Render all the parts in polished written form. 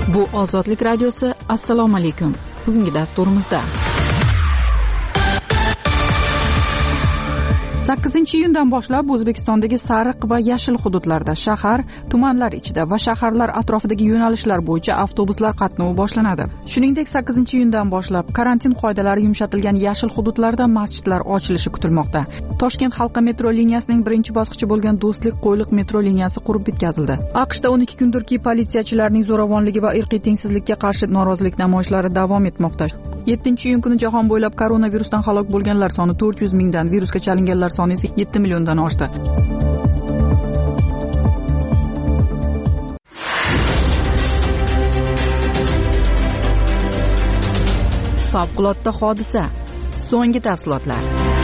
Bu Ozodlik radiosi. Assalomu alaykum. Bugungi dasturimizda 8-iyundan boshlab O'zbekistondagi sariq va yashil hududlarda, shahar, tumanlar ichida va shaharlar atrofidagi yo'nalishlar bo'yicha avtobuslar qatnovi boshlanadi. Shuningdek, 8-iyundan boshlab karantin qoidalari yumshatilgan yashil hududlarda masjidlar ochilishi kutilmoqda. Toshkent halqa metro liniyasining birinchi bosqichi bo'lgan Do'stlik Qo'yliq metro liniyasi qurib bitkazildi. AQShda 12 kundirki politsiyachilarning zo'ravonligi va irqiy tengsizlikka qarshi norozilik namoyishlari davom etmoqda. 7-iyun kuni jahon bo'ylab koronavirusdan halok bo'lganlar soni 400 mingdan, virusga chalinganlar soni esa 7 milliondan oshdi. Favqulodda hodisa. So'nggi tafsilotlar.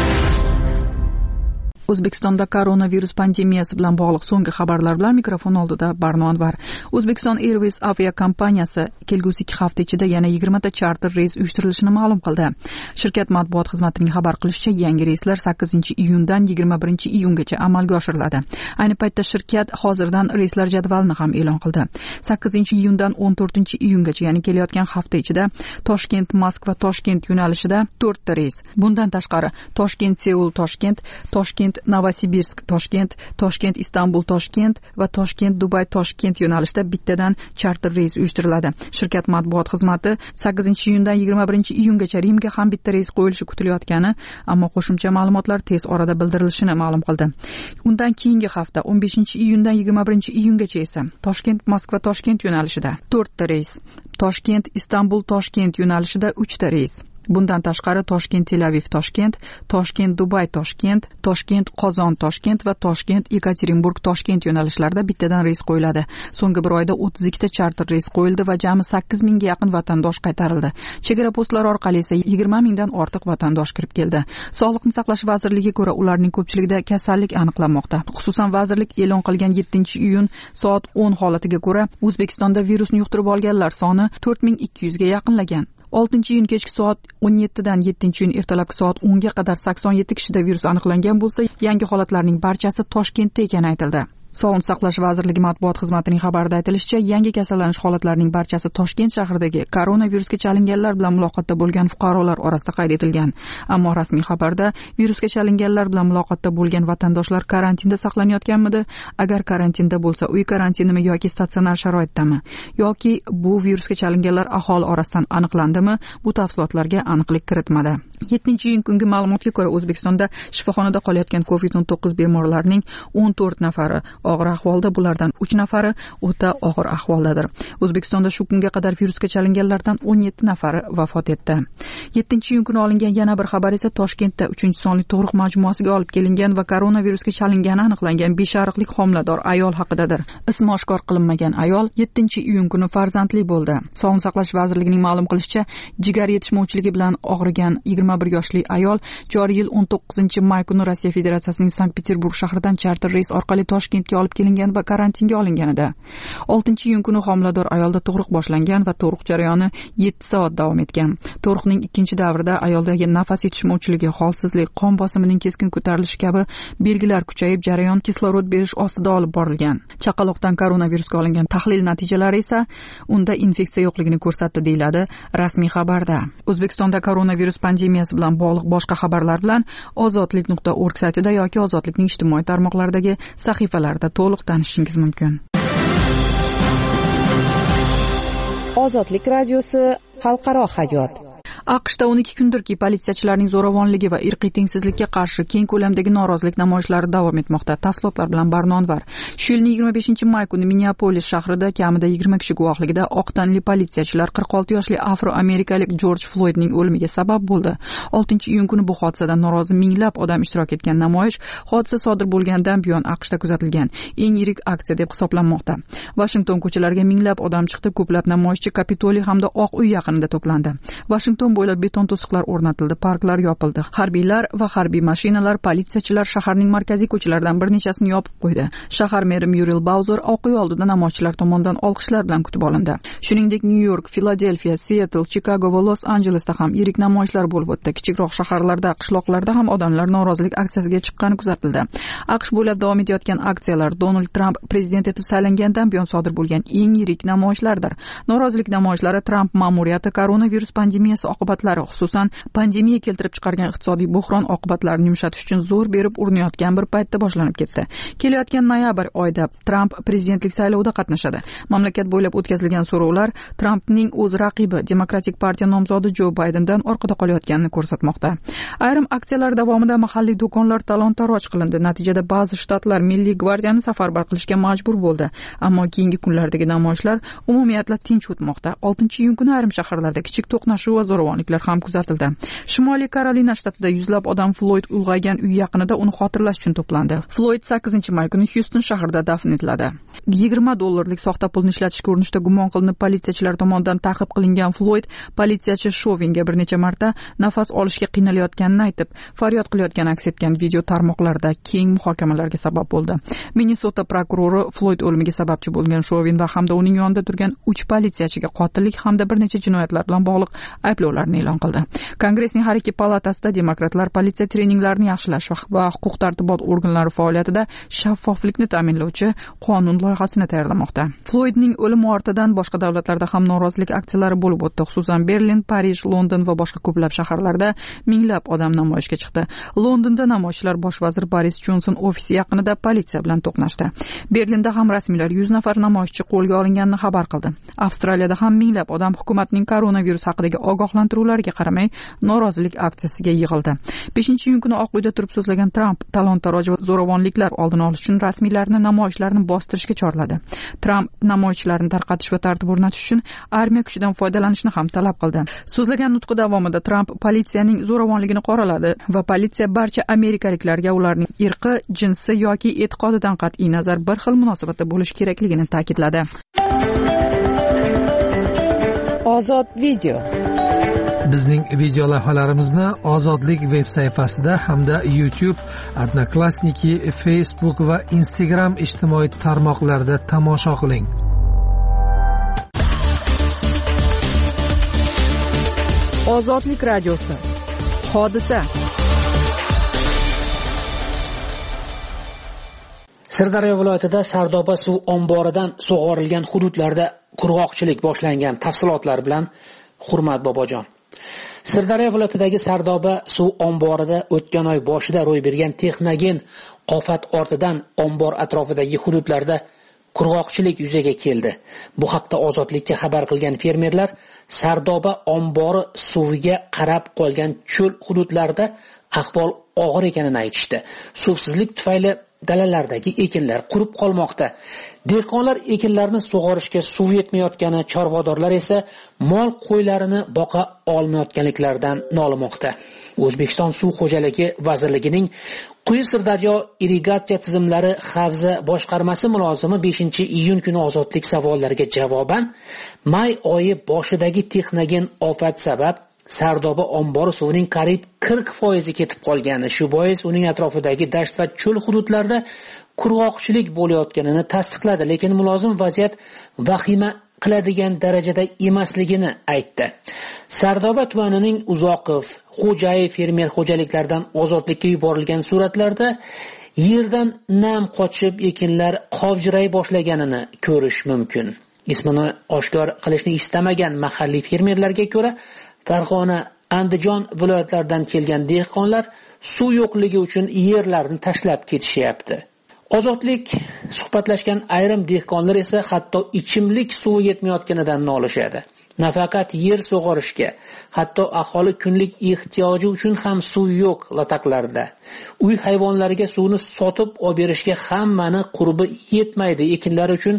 O'zbekistonda koronavirus pandemiyasi bilan bog'liq so'nggi xabarlar bilan mikrofon oldida Barno Anvar. O'zbekiston Airways aviakompaniyasi kelgusi 2 hafta ichida yana 20 ta charter reys uyushtirilishini ma'lum qildi. Shirkat matbuot xizmatining xabar qilishicha, yangi reyslar 8-iyundan 21-iyungacha amalga oshiriladi. Ayni paytda shirkat hozirdan reyslar jadvalini ham e'lon qildi. 8-iyundan 14-iyungacha, ya'ni kelayotgan hafta ichida Toshkent Moskva Toshkent yo'nalishida 4 ta reys. Bundan tashqari Toshkent Seul Toshkent, Toshkent Novosibirsk Toshkent, Toshkent Istanbul Toshkent va Toshkent Dubay Toshkent yo'nalishida bittadan charter reys uyushtiriladi. Shirkat matbuot xizmati 8-iyundan 21-iyungacha Rimga ham bitta reys qo'yilishi kutilayotgani, ammo qo'shimcha ma'lumotlar tez orada bildirilishini ma'lum qildi. Undan keyingi hafta 15-iyundan 21-iyungacha esa Toshkent Moskva Toshkent yo'nalishida 4 ta reys, Toshkent Istanbul Toshkent yo'nalishida 3 ta reys. Bundan tashqari Toshkent Tel Aviv Toshkent, Toshkent Dubay Toshkent, Toshkent Qozon Toshkent va Toshkent Yekaterinburg Toshkent yo'nalishlaridan bittadan reys qo'yiladi. So'nggi bir oyda 32 ta charter reys qo'yildi va jami 8 mingga yaqin vatandosh qaytarildi. Chegara postlari orqali esa 20 mingdan ortiq vatandosh kirib keldi. Sog'liqni saqlash vazirligiga ko'ra, ularning ko'pchiligida kasallik aniqlanmoqda. Xususan, vazirlik e'lon qilgan 7-iyun soat 10 holatiga ko'ra O'zbekistonda virusni yuqtirib olganlar soni 4200 ga yaqinlagan. 6-iyun kechki soat 17 dan 7-iyun ertalabki soat 10 ga qadar 87 kishida virus aniqlangan bo'lsa, yangi holatlarning barchasi Toshkentda ekani aytildi. Sog'liqni saqlash vazirligi matbuot xizmatining xabarida aytilishicha, yangi kasallanish holatlarining barchasi Toshkent shahridagi koronavirusga chalinganlar bilan muloqotda bo'lgan fuqarolar orasida qayd etilgan. Ammo rasmiy xabarda virusga chalinganlar bilan muloqotda bo'lgan vatandoshlar karantinda saqlanayotganmidi? Agar karantinda bo'lsa, uy karantinimi yoki statsionar sharoitdami? Yoki bu virusga chalinganlar aholi orasidan aniqlandimi? Bu tafsilotlarga aniqlik kiritmadi. 7-iyun kungi ma'lumotga ko'ra, O'zbekistonda shifoxonada qolayotgan COVID-19 bemorlarning 14 nafari og'ir ahvolda, bulardan 3 nafari o'ta og'ir ahvoldadir. O'zbekistonda shu kunga qadar virusga chalinganlardan 17 nafari vafot etdi. 7-iyun kuni olingan yana bir xabar esa Toshkentda 3-sonli tug'ruq majmuasiga olib kelingan va koronavirusga chalingani aniqlangan beshariqlik homilador ayol haqidadir. Ismi oshkor qilinmagan ayol 7-iyun kuni farzandli bo'ldi. Sog'liqni saqlash vazirligining ma'lum qilishicha, jigar yetishmovchiligi bilan og'rigan 21 yoshli ayol joriy yil 19-may kuni Rossiya Federatsiyasining Sankt-Peterburg shahridan charter reys orqali Toshkentga olib kelingan va karantinga olinganida. 6-iyun kuni homilador ayolda tug'ruq boshlangan va tug'ruq jarayoni 7 soat davom etgan. Tug'ruqning ikkinchi davrida ayoldagi nafas yetishmovchiligi, holsizlik, qon bosimining keskin ko'tarilishi kabi belgilar kuchayib, jarayon kislorod berish ostida olib borilgan. Chaqaloqdan koronavirusga olingan tahlil natijalari esa unda infeksiya yo'qligini ko'rsatdi, deyiladi rasmiy xabarda. O'zbekistonda koronavirus pandemiyasi bilan bog'liq boshqa xabarlar bilan ozodlik.org saytida yoki Ozodlikning ijtimoiy tarmoqlardagi sahifalarida to'liq tanishishingiz mumkin. Ozodlik radiosi xalqaro hayot. AQShda 12 kundirki politsiyachilarning zo'ravonligi va irqiy tengsizlikka qarshi keng ko'lamdagi norozilik namoyishlari davom etmoqda. Tafsilotlar bilan Barnon var. Shu yilning 25-may kuni Minneapolis shahrida kamida 20 kishi guvohligida oq tanli politsiyachilar 46 yoshli afroamerikalik Jorj Floydning o'limiga sabab bo'ldi. 6-iyun kuni bu hodisadan norozi minglab odam ishtirok etgan namoyish hodisa sodir bo'lgandan buyon AQShda kuzatilgan eng yirik aksiya deb hisoblanmoqda. Washington ko'chalariga minglab odam chiqdi, ko'plab namoyishchi Kapitoliy hamda Oq uy yaqinida to'plandi. Washington bo'ylab beton to'siqlar o'rnatildi, parklar yopildi. Harbiylar va harbiy mashinalar, politsiyachilar shaharning markaziy ko'chalaridan bir nechasini yopib qo'ydi. Shahar meri Muriel Bowser o'quv oldida namoyishchilar tomonidan olqishlar bilan kutib olindi. Shuningdek, Nyu-York, Filadelfiya, Seattle, Chikago va Los-Anjelesda ham yirik namoyishlar bo'lib o'tdi. Kichikroq shaharlarda, qishloqlarda ham odamlar norozilik aksiyasiga chiqqani kuzatildi. AQSh bo'ylab davom etayotgan aksiyalar Donald Trump prezident etib saylangandan buyon sodir bo'lgan eng yirik namoyishlardir. Norozilik namoyishlari Trump ma'muriyati koronavirus pandemiyasi oqibatlari, xususan pandemiya keltirib chiqargan iqtisodiy bo'hron oqibatlarini yumshatish uchun zo'r berib urinayotgan bir paytda boshlanib ketdi. Kelayotgan noyabr oyida Trump prezidentlik saylovida qatnashadi. Mamlakat bo'ylab o'tkazilgan so'rovlar Trumpning o'z raqibi, Demokratik partiya nomzodi Jo Baydendan orqada qolayotganini ko'rsatmoqda. Ayrim aksiyalar davomida mahalliy do'konlar talon-taroj qilindi. Natijada ba'zi shtatlar Milliy gvardiyani safarbar qilishga majbur bo'ldi. Ammo keyingi kunlardagi namoyishlar umumiyatla tinch o'tmoqda. 6-iyun kuni ayrim shaharlarda kichik to'qnashuv va zo'ravonliklar ham kuzatildi. Shimoliy Karolina shtatida yuzlab odam Floyd ulg'aygan uy yaqinida uni xotirlash uchun to'plandi. Floyd 8-may kuni Houston shahrida dafn etiladi. $20 soxta pulni ishlatishga urinishda gumon qilinib politsiyachilar tomonidan ta'qib qilingan Floyd politsiyachi Shovinga bir necha marta nafas olishga qiynalayotganini aytib, faryod qilayotgani aks etgan video tarmoqlarda keng muhokamalarga sabab bo'ldi. Minnesota prokurori Floyd o'limiga sababchi bo'lgan Shovin va hamda uning yonida turgan 3 politsiyachiga qotillik hamda bir necha jinoyatlar bilan bog'liq ayblovlarni e'lon qildi. Kongressning har ikki palatasida demokratlar politsiya treninglarini yaxshilash va huquq-tartibot organlari faoliyatida shaffoflikni ta'minlovchi qonun loyihasini tayyorlamoqda. Floydning o'limi ortidan boshqa davlatlarda ham norozilik aksiyalari bo'lib o'tdi. Xususan Berlin, Parij, London va boshqa ko'plab shaharlarda minglab odam namoyishga chiqdi. Londonda namoyishchilar bosh vazir Boris Johnson ofisi yaqinida politsiya bilan to'qnashdi. Berlinda ham rasmiylar 100 nafar namoyishchi qo'lga olinganini xabar qildi. Avstraliyada ham minglab odam hukumatning koronavirus haqidagi ogohlantiruvlarga qaramay norozilik aksiyasiga yig'ildi. 5-iyun kuni Oq uyda turib so'zlagan Trump talon-taroj va zo'ravonliklar oldini olish uchun rasmiylarni namoyishlarni bostirishga chorladi. Trump namoyishlarni tarqatish va tartib o'rnatish uchun armiya kuchidan foydalanishni ham talab qildi. So'zlagan nutqi davomida Trump politsiyaning zo'ravonligini qoraladi va politsiya barcha amerikaliklarga ularning irqi, jinsi yoki e'tiqodidan qat'iy nazar bir xil munosabatda bo'lish kerakligini ta'kidladi. Ozod video. Bizning video lavhalarimizni Ozodlik veb sayfasida hamda YouTube, Odnoklassniki, Facebook va Instagram ijtimoiy tarmoqlarida tomosha qiling. Ozodlik radiosi. Hodisa. Sirdaryo viloyatida Sardoba suv omboridan sug'orilgan hududlarda qurg'oqchilik boshlangan. Tafsilotlar bilan Hurmat Bobojon. Sirdaryo viloyatidagi Sardoba suv omborida o'tgan oy boshida ro'y bergan texnogen ofat ortidan ombor atrofidagi hududlarda qurg'oqchilik yuzaga keldi. Bu haqda Ozodlikka xabar qilgan fermerlar Sardoba ombori suviga qarab qolgan cho'l hududlarda ahvol og'ir ekanini aytishdi. Suvsizlik tufayli dalalardagi ekinlar qurib qolmoqda. Dehqonlar ekinlarni sug'orishga suv yetmayotgani, chorvadorlar esa mol qo'ylarini boqa olmayotganliklaridan nolimoqda. O'zbekiston Suv xo'jaligi vazirligining Quyi Sirdaryo irrigatsiya tizimlari havza boshqarmasi mulozimi 5-iyun kuni Ozodlik savollariga javoban may oyi boshidagi texnogen ofat sabab Sardoba ombori suvining qariyb 40% ketib qolgani, shu bois uning atrofidagi dasht va cho'l hududlarda qurg'oqchilik bo'layotganini tasdiqladi, lekin mulozim vaziyat vahima qiladigan darajada emasligini aytdi. Sardoba tumanining Uzoqov, Xo'jayev fermer xo'jaliklaridan Ozodlikka yuborilgan suratlarda yerdan nam qochib ekinlar qovjiray boshlaganini ko'rish mumkin. Ismini oshkor qilishni istamagan mahalliy fermerlarga ko'ra, Farg'ona, Andijon viloyatlaridan kelgan dehqonlar suv yo'qligi uchun yerlarni tashlab ketishyapti. Ozodlik suhbatlashgan ayrim dehqonlar esa hatto ichimlik suvi yetmayotganidan nolishadi. Nafaqat yer sug'orishga, hatto aholi kunlik ehtiyoji uchun ham suv yo'q lataqlarda. Uy hayvonlariga suvni sotib olib berishga hammani qurbi yetmaydi. Ekinlar uchun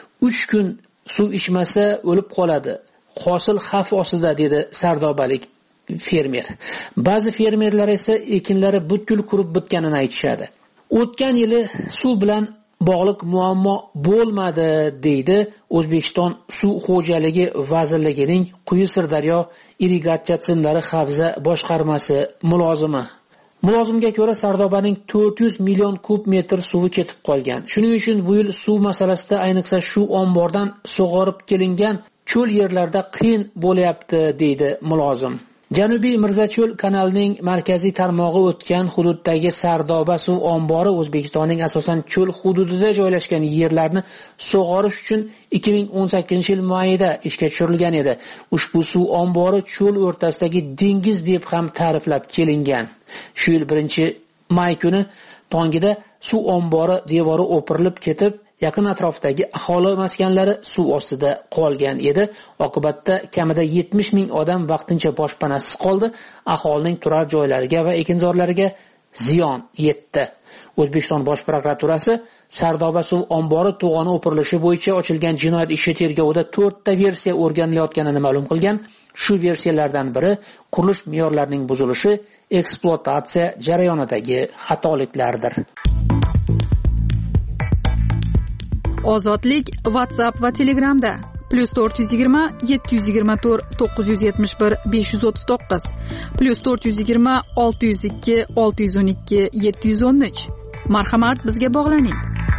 3 kun suv ichmasa o'lib qoladi. Hosil xavf ostida, dedi Sardobalik fermer. Ba'zi fermerlar esa ekinlari butkul qurib bitganini aytishadi. O'tgan yili suv bilan bog'liq muammo bo'lmadi, deydi O'zbekiston Suv xo'jaligi vazirligining Quyi Sirdaryo irrigatsiya tizimlari havza boshqarmasi mulozimi. Mulozimga ko'ra, Sardobaning 400 million kub metr suvi ketib qolgan. Shuning uchun bu yil suv masalasida, ayniqsa shu ombordan sug'orib kelingan cho'l yerlarda qiyin bo'lyapti, deydi mulozim. Janubiy Mirzacho'l kanalining markaziy tarmog'i o'tgan hududdagi Sardoba suv ombori O'zbekistonning asosan cho'l hududida joylashgan yerlarni sug'orish uchun 2018-yil mayida ishga tushirilgan edi. Ushbu suv ombori cho'l o'rtasidagi dengiz deb ham ta'riflab kelingan. Shu yil 1-may kuni tongida suv ombori devori o'pirilib ketib, yaqin atrofdagi aholi maskanlari suv ostida qolgan edi. Oqibatda kamida 70 ming odam vaqtincha boshpanasiz qoldi. Aholining turar joylariga va ekinzorlariga ziyon yetdi. O'zbekiston Bosh prokuraturasi Sardoba suv ombori to'g'oni o'pirilishi bo'yicha ochilgan jinoyat ishi tergovida 4 ta versiya o'rganilayotganini ma'lum qilgan. Shu versiyalardan biri qurilish me'yorlarining buzilishi, ekspluatatsiya jarayonidagi xatoliklardir. Ozodlik WhatsApp va Telegramda +420 724 971 539 +420 602 612 713. Marhamat, bizga bog'laning.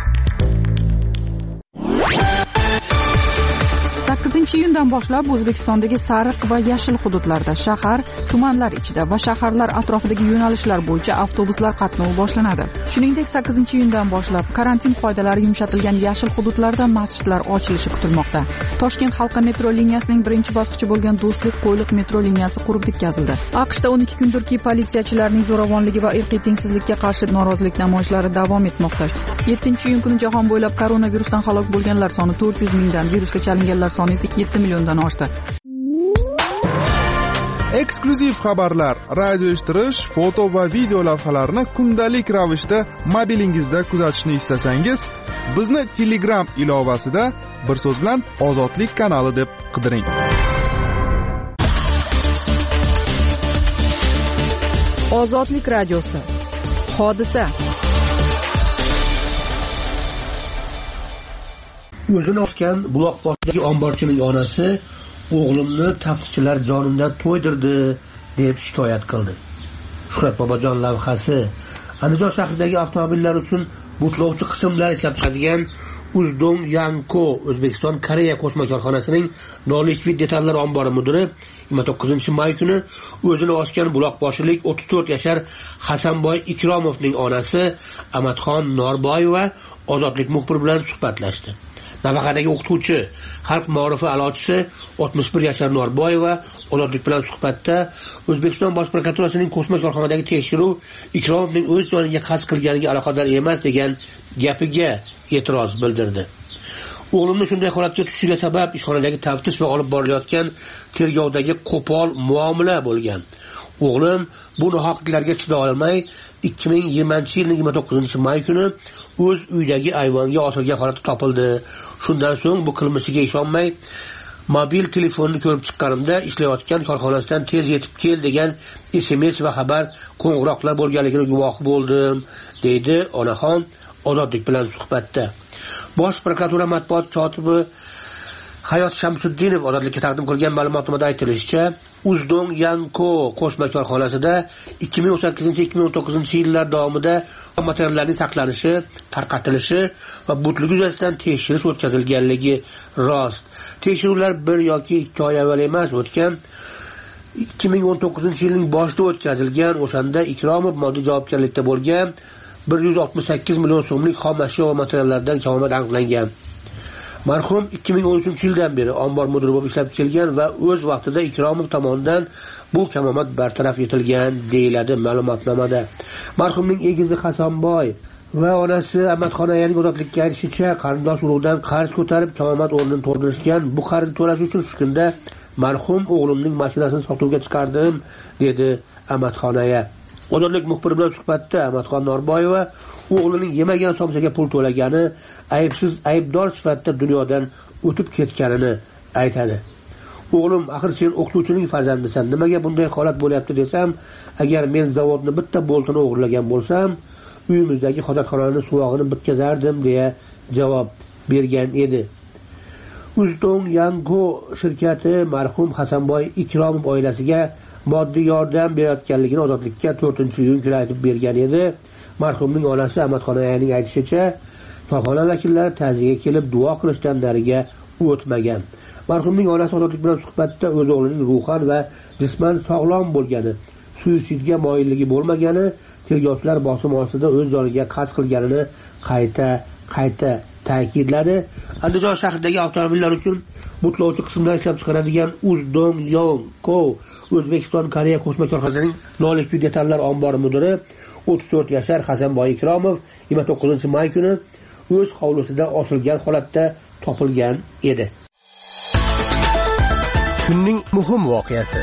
8-iyundan boshlab O'zbekistondagi sariq va yashil hududlarda, shahar, tumanlar ichida va shaharlar atrofidagi yo'nalishlar bo'yicha avtobuslar qatnovi boshlanadi. Shuningdek, 8-iyundan boshlab karantin qoidalari yumshatilgan yashil hududlarda masjidlar ochilishi kutilmoqda. Toshkent halqa metro liniyasining birinchi bosqichi bo'lgan Do'stlik Qo'yliq metro liniyasi qurib bitkazildi. AQShda 12 kundirki politsiyachilarning zo'ravonligi va irqiy tengsizlikka qarshi norozilik namoyishlari davom etmoqda. 7-iyun kuni jahon bo'ylab koronavirusdan halok bo'lganlar soni 400 mingdan, virusga chalinganlar soni esa 7 milliondan oshdi. Eksklyuziv xabarlar, radio eshittirish, foto va video lavhalarni kundalik ravishda mobilingizda kuzatishni istasangiz, bizni Telegram ilovasida bir so'z bilan Ozodlik kanali deb qidiring. Ozodlik radiosi. Hodisa. O'zini osgan buloqboshidagi omborchining onasi o'g'limni taftishchilar jonimdan to'ydirdi deb shikoyat qildi. Shuhrat Bobojon lavhasi Andijon shahridagi avtomobillar uchun butlovchi qismlar ishlab chiqadigan Uzdong Yanko O'zbekiston Koreya qo'shma korxonasining non-likvid detallar ombori mudiri 29-may kuni o'zini osgan buloqboshilik 34 yashar Hasanboy Ikromovning onasi Amatxon Norboyeva Ozodlik muxbiri bilan suhbatlashdi. Nafaqadagi o'qituvchi, xalq ma'rifi a'lochisi 61 yashar Norboyeva Ozodlik bilan suhbatda O'zbekiston Bosh prokuraturasining qo'shma korxonadagi tekshiruv Ikromovning o'z joniga qasd qilganiga aloqador emas degan gapiga e'tiroz bildirdi. O'g'limni shunday holatga tushishiga sabab ishxonadagi taftish va olib borilayotgan tergovdagi qo'pol muomala bo'lgan. O'g'lim bu nohaqliklarga chiday olmay 2020-yilning 29-may kuni o'z uyidagi ayvonga osilgan holatda topildi. Shundan so'ng bu qilmishiga ishonmay mobil telefonni ko'rib chiqqanimda ishlayotgan korxonasidan tez yetib kel degan SMS va xabar qo'ng'iroqlar bo'lganligini guvohi bo'ldim, deydi onaxon Ozodlik bilan suhbatda. Bosh prokuratura matbuot kotibi Hayot Shamsuddinov Ozodlikka taqdim qilgan ma'lumotnomada aytilishicha, Uzdong Yanko qo'shma korxonasida 2018-2019 yillar davomida materiallarning saqlanishi, tarqatilishi va butligi yuzasidan tekshirish o'tkazilganligi rost. Tekshiruvlar 1 yoki 2 oy avval emas, o'tgan 2019-yilning boshida o'tkazilgan. O'shanda Ikromov moddiy javobgarlikda bo'lgan 168 million so'mlik xom ashyo va materiallardan kamomad aniqlangan. Marhum 2013-yildan beri ombor mudiri bo'lib ishlab kelgan va o'z vaqtida Ikromov tomonidan bu kamomad bartaraf etilgan, deyiladi ma'lumotnomada. Marhumning egizi Hasanboy va onasi Amatxonayaning Ozodlikka aytishicha, qarindosh urug'dan qarz ko'tarib kamomad o'rnini to'ldirishgan. Bu qarzni to'lash uchun shu kunda marhum o'g'limning mashinasini sotuvga chiqardim, dedi Amatxonaya. Ozodlik muxbiri bilan suhbatda Amatxon Norboyeva o'g'lining yemagan somsaga pul to'lagani, aybsiz aybdor sifatida dunyodan o'tib ketganini aytadi. O'g'lim, axir sen o'qituvchining farzandisan, nimaga bunday holat bo'lyapti desam, agar men zavodni bitta boltini o'g'irlagan bo'lsam, uyimizdagi hojatxonani suvog'ini bitkazardim deya javob bergan edi. Uzdong Yango shirkati marhum Hasanboy Ikromov oilasiga moddiy yordam berayotganligini Ozodlikka 4-iyun kuni aytib bergan edi. Marhumning onasi Ahmadxonayaning aytishicha, korxona vakillari ta'ziyaga kelib duo qilishdan nariga o'tmagan. Marhumning onasi Ozodlik bilan suhbatda o'z o'g'lining ruhan va jisman sog'lom bo'lgani, suitsidga moyilligi bo'lmagani, tergovchilar bosim ostida o'z joniga qasd qilganini qayta ta'kidladi. Andijon shahridagi avtomobillar uchun butlovchi qismlar ishlab chiqaradigan Uzdong Yango O'zbekiston Koreya qo'shma korxonasining nolikvid detallar ombori mudiri 34 yashar Hasanboy Ikromov 29-may kuni o'z hovlisida osilgan holatda topilgan edi. Kunning muhim voqeasi.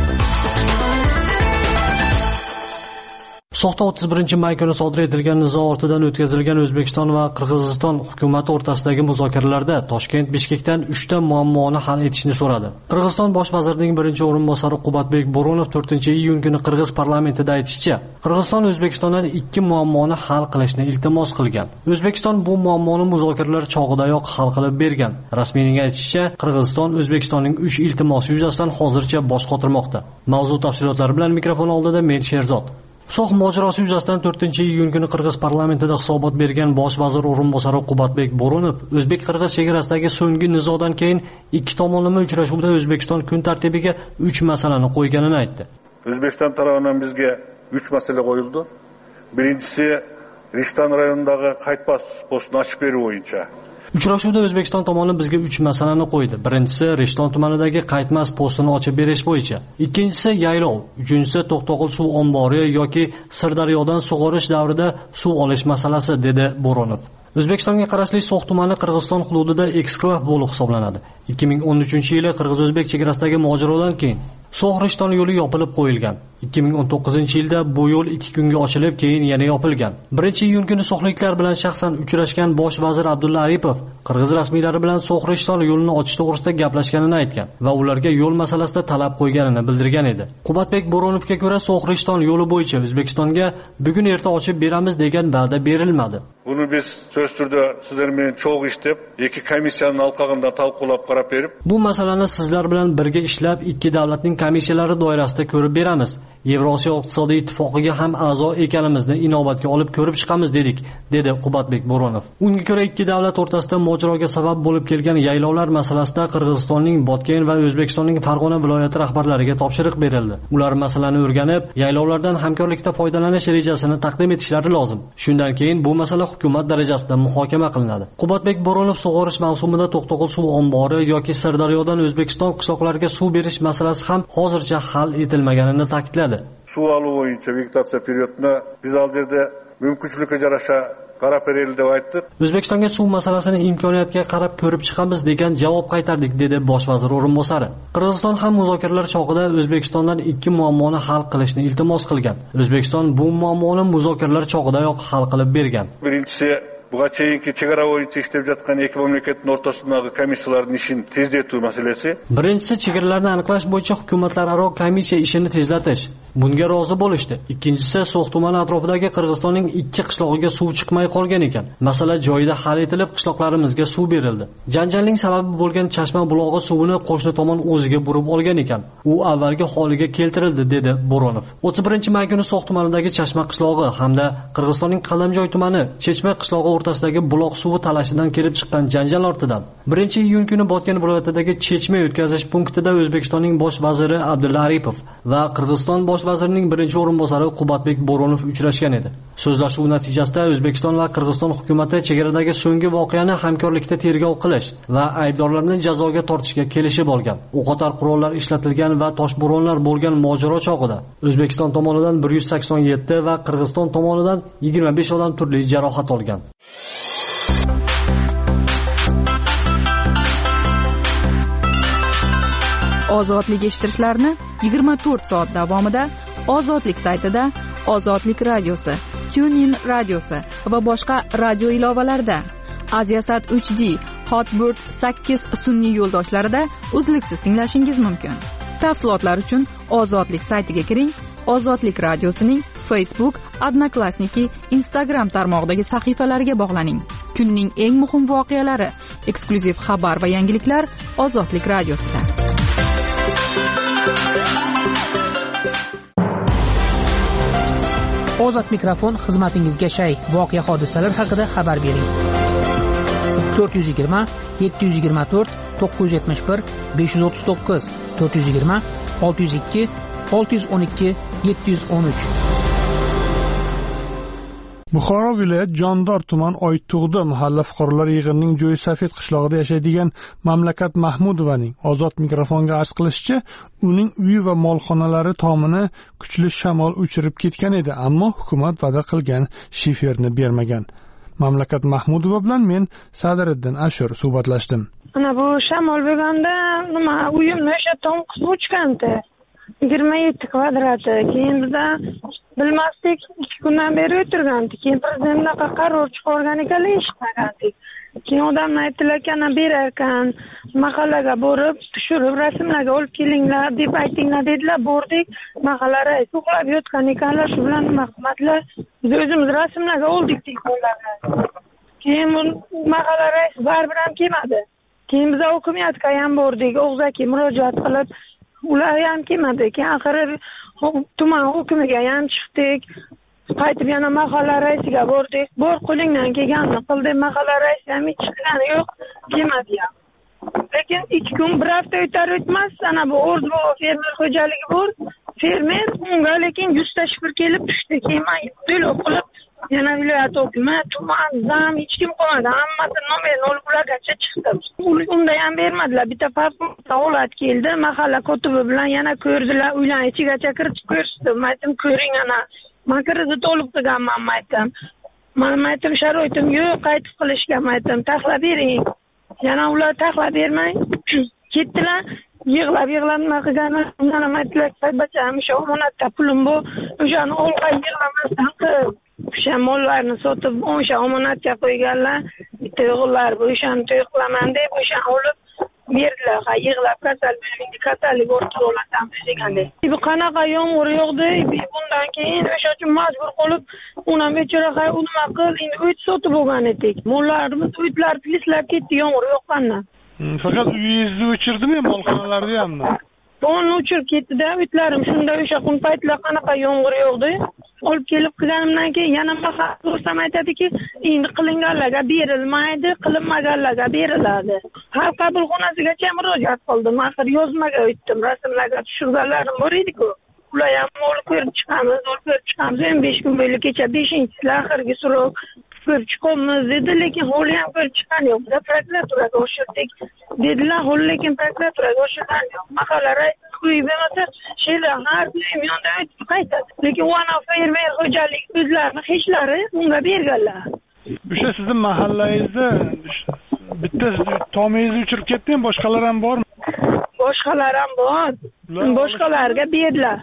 Soxta 31-may kuni sodir etilgan nizo ortidan o'tkazilgan O'zbekiston va Qirg'iziston hukumati o'rtasidagi muzokaralarda Toshkent Bishkekdan 3 ta muammoni hal etishni so'radi. Qirg'iziston bosh vazirining birinchi o'rinbosari Qubatbek Bo'ronov 4-iyun kuni Qirg'iz parlamentida aytishicha, Qirg'iziston O'zbekistondan 2 muammoni hal qilishni iltimos qilgan. O'zbekiston bu muammoni muzokaralar chog'idayoq hal qilib bergan. Rasmiyning aytishicha, Qirg'iziston O'zbekistonning 3 iltimosi yuzasidan hozircha bosh qotirmoqda. Mavzu tafsilotlari bilan mikrofon oldida men Sherzod. So'x mojarosi yuzasidan 4-iyun kuni Qirg'iz parlamentida hisobot bergan bosh vazir o'rinbosari Qubatbek Bo'ronov o'zbek-qirg'iz chegarasidagi so'nggi nizodan keyin ikki tomonlama uchrashuvda O'zbekiston kun tartibiga 3 masalani qo'yganini aytdi. O'zbekiston tomonidan bizga 3 masala qo'yildi. Birinchisi Rishton rayonidagi qaytmas postni ochib berish bo'yicha. Uchrashuvda O'zbekiston tomoni bizga 3 masalani qo'ydi. Birinchisi Rishton tumanidagi qaytmas postini ochib berish bo'yicha. Ikkinchisi yaylov, uchinchisi To'qto'g'il suv ombori yoki Sirdaryodan sug'orish davrida suv olish masalasi, dedi Bo'ronov. O'zbekistonga qarashli So'x tumani Qirg'iziston hududida eksklav bo'lib hisoblanadi. 2013-yili Qirg'iz-o'zbek chegarasidagi mojarodan keyin So'x-Rishton yo'li yopilib qo'yilgan. 2019-yilda bu yo'l 2 kunga ochilib, keyin yana yopilgan. 1-iyun kuni so'xliklar bilan shaxsan uchrashgan bosh vazir Abdulla Aripov Qirg'iz rasmiylari bilan So'x-Rishton yo'lini ochish to'g'risida gaplashganini aytgan va ularga yo'l masalasida talab qo'yganini bildirgan edi. Qubatbek Bo'ronovga ko'ra So'x-Rishton yo'li bo'yicha O'zbekistonga bugun erta ochib beramiz degan va'da berilmadi. Buni biz söz turda sizlar bilan cho'g' ishlab, ikki komissiyaning alqog'ida talqilab qarab berib, bu masalani sizlar bilan birga ishlab, ikki davlatning komissiyalari doirasida ko'rib beramiz. Yevrosiyo iqtisodiy ittifoqiga ham a'zo ekanimizni inobatga olib ko'rib chiqamiz dedik, dedi Qubatbek Bo'ronov. Unga ko'ra ikki davlat o'rtasida mojaroga sabab bo'lib kelgan yaylovlar masalasida Qirg'izistonning Botken va O'zbekistonning Farg'ona viloyati rahbarlariga topshiriq berildi. Ular masalani o'rganib, yaylovlardan hamkorlikda foydalanish rejasini taqdim etishlari lozim. Shundan keyin bu masala hukumat darajasida muhokama qilinadi. Qubatbek Bo'ronov sug'orish mavsumida To'qto'g'il suv ombori yoki Sirdaryodan O'zbekiston qishloqlariga suv berish masalasi ham hozircha hal etilmaganini ta'kidladi. Suv oluv bo'yicha vegetatsiya periodida biz hozirda mumkinchilikka yarasha qarab beraylik deb aytdik. O'zbekistonga suv masalasini imkoniyatga qarab ko'rib chiqamiz degan javob qaytardik, dedi bosh vazir o'rinbosari. Qirg'iziston ham muzokaralar chog'ida O'zbekistondan 2 muammoni hal qilishni iltimos qilgan. O'zbekiston bu muammoni muzokaralar chog'idayoq hal qilib bergan. Birinchisi buga cheyinki chegara bo'yicha ishlab yotgan ikki mamlakatning o'rtasidagi komissiyalarning ishini tezlatish masalasi. Birinchisi chegaralarni aniqlash bo'yicha hukumatlararo komissiya ishini tezlatish. Bunga rozi bo'lishdi. Ikkinchisi So'x tumani atrofidagi Qirg'izistonning 2 qishlog'iga suv chiqmay qolgan ekan. Masala joyida hal etilib, qishloqlarimizga suv berildi. Janjalning sababi bo'lgan Chashma bulog'i suvini qo'shni tomon o'ziga burib olgan ekan. U avvalgi holiga keltirildi, dedi Bo'ronov. 31-may kuni So'x tumanidagi Chashma qishlog'i hamda Qirg'izistonning Qalamjoy tumani Chechma qishlog'i o'rtasidagi buloq suvi talashidan kelib chiqqan janjal ortidan 1-iyun kuni Botken viloyatidagi Chechma o'tkazish punktida O'zbekistonning bosh vaziri Abdulla Aripov va Qirg'iziston bosh vazirining birinchi o'rinbosari Qubatbek Bo'ronov uchrashgan edi. So'zlashuv natijasida O'zbekiston va Qirg'iziston hukumati chegaradagi so'nggi voqeani hamkorlikda tergov qilish va aybdorlarni jazoga tortishga kelishib olgan. O'qotar qurollar ishlatilgan va toshbo'ronlar bo'lgan mojaro chog'ida O'zbekiston tomonidan 187 va Qirg'iziston tomonidan 25 odam turli jarohat olgan. Ozodlik eshittirishlarni 24 soat davomida Ozodlik saytida, Ozodlik radiosi, TuneIn radiosi va boshqa radio ilovalarida, Aziasat 3D, Hotbird 8 sun'iy yo'ldoshlarida uzluksiz tinglashingiz mumkin. Tafsilotlar uchun Ozodlik saytiga kiring, Ozodlik radiosining Facebook, Odnoklassniki, Instagram tarmog'idagi sahifalarga bog'laning. Kunning eng muhim voqealari, eksklyuziv xabar va yangiliklar Ozodlik radiosida. Ozod mikrofon xizmatingizga shay. Voqea hodisalar haqida xabar bering. 420 724 971 539 420 602 612 713. Buxoro viloyat Jondor tuman Oytug'da mahalla fuqarolar yig'inining Jo'ysafet qishlog'ida yashaydigan Mamlakat Mahmudovaning Ozod mikrofonga arz qilishicha, uning uyi va molxonalari tomini kuchli shamol uchirib ketgan edi, ammo hukumat va'da qilgan shiferni bermagan. Mamlakat Mahmudova bilan men Sadiriddin Ashur suhbatlashdim. Ana bu shamol bo'lganda nima uyimni o'sha tom qisib o'chgandi. 27 kvadrati. Keyin bizda bilmasdik, 2 kundan beri o'tirgandik. Keyin prezidentga qaror chiqargan ekanlar, eshitmagandik. Keyin odamlar aytdilar, "Ana berarkan, mahallaga borib, tushirib rasmlarga olib kelinglar" deb aytinglar dedilar. Bordik, mahalla raisi uxlab yotgan ekanlar, shu bilan nima qilmadilar. Biz o'zimiz rasmlarga oldik deydilar. Keyin mahalla raisi baribir ham kelmadi. Keyin biz hokimiyatga ham bordik, og'zaki murojaat qilib, ular ham kelmadi. Keyin oxiri tuman hokimiga ham chiqdik. Qaytib yana mahalla raisiga bordik. Bor qo'lingdan kelganini qildi. Mahalla raisi ham hech qilgani yo'q, kelmadi ham. Lekin 2 kun, bir hafta o'tar o'tmas, ana bu O'rzbo fermer xo'jaligi bor. Fermer unga lekin 100 ta shifr kelib tushdi. Keyin men to'lov qilib, yana viloyat hokimi, tuman, zam hech kim qolmadi. Hammasi nomer 0 bo'lagacha chiqdi. Unda ham bermadilar. Bitta favqulodda holat keldi. Mahalla kotibi bilan yana ko'rdilar. Uylar ichigacha kirib ko'rsatdi. Men aytdim, "Ko'ring ana, men kredit olib turganman" aytdim. Men aytdim, "Sharoitim yo'q, qaytib qilishga" aytdim. "Taxlab bering." Yana ular taxlab bermay ketdilar. Yig'lab nima qilganlar, mana aytdilar, "Bacham, o'sha omonatda pulim bor, o'shani olqa yig'lamasdan qil." O'sha mollarni sotib, o'sha omonatga qo'yganlar. Bitta o'g'illar bu o'shani to'y qilaman deb o'shani olib berdilar. Yig'lab kasallik o'rtaroqlardan deganda. Bu qanaqa yomg'ir yog'di, bundan keyin o'sha uchun majbur qilib, uni bechora nima qil, endi o't sotib olgan edik. Mollarimiz o'tlar pislab ketdi yomg'ir yoqqandan. Faqat uyingizni o'chirdimi, molxonalarni hammi? Bonni o'chirib ketdi-da, o'tlarim shunda o'sha kun paytlar qanaqa yomg'ir yog'di. Olib kelib qilganimdan keyin yana mahallada aytadiki, endi qilinganlarga berilmaydi, qilinmaganlarga beriladi. Har qabulxonasigacha murojaat qildim. Axir yozmaga o'tdim, rasmlarga tushirganlarim bor edi-ku. Ular ham olib ko'rib chiqamiz. 15 kun bo'yi kecha 5-chi oxirgi so'roq ko'rib chiqamiz dedi, lekin hali ham ko'rib chiqqan yo'q. Biz prokuraturaga o'shirdik dedilar, hali lekin prokuraturaga o'shirgan yo'q. Mahalla raisi uyi bo'lmasa, shelar har uyim yonda o'tib qaytadi. Lekin ona fermer xo'jalik o'zlarini hechlari unga berganlar. O'sha sizning mahallangizda bitta tomingizni o'chirib ketdimi, boshqalar ham bormi? Boshqalar ham bor. Boshqalarga berdilar.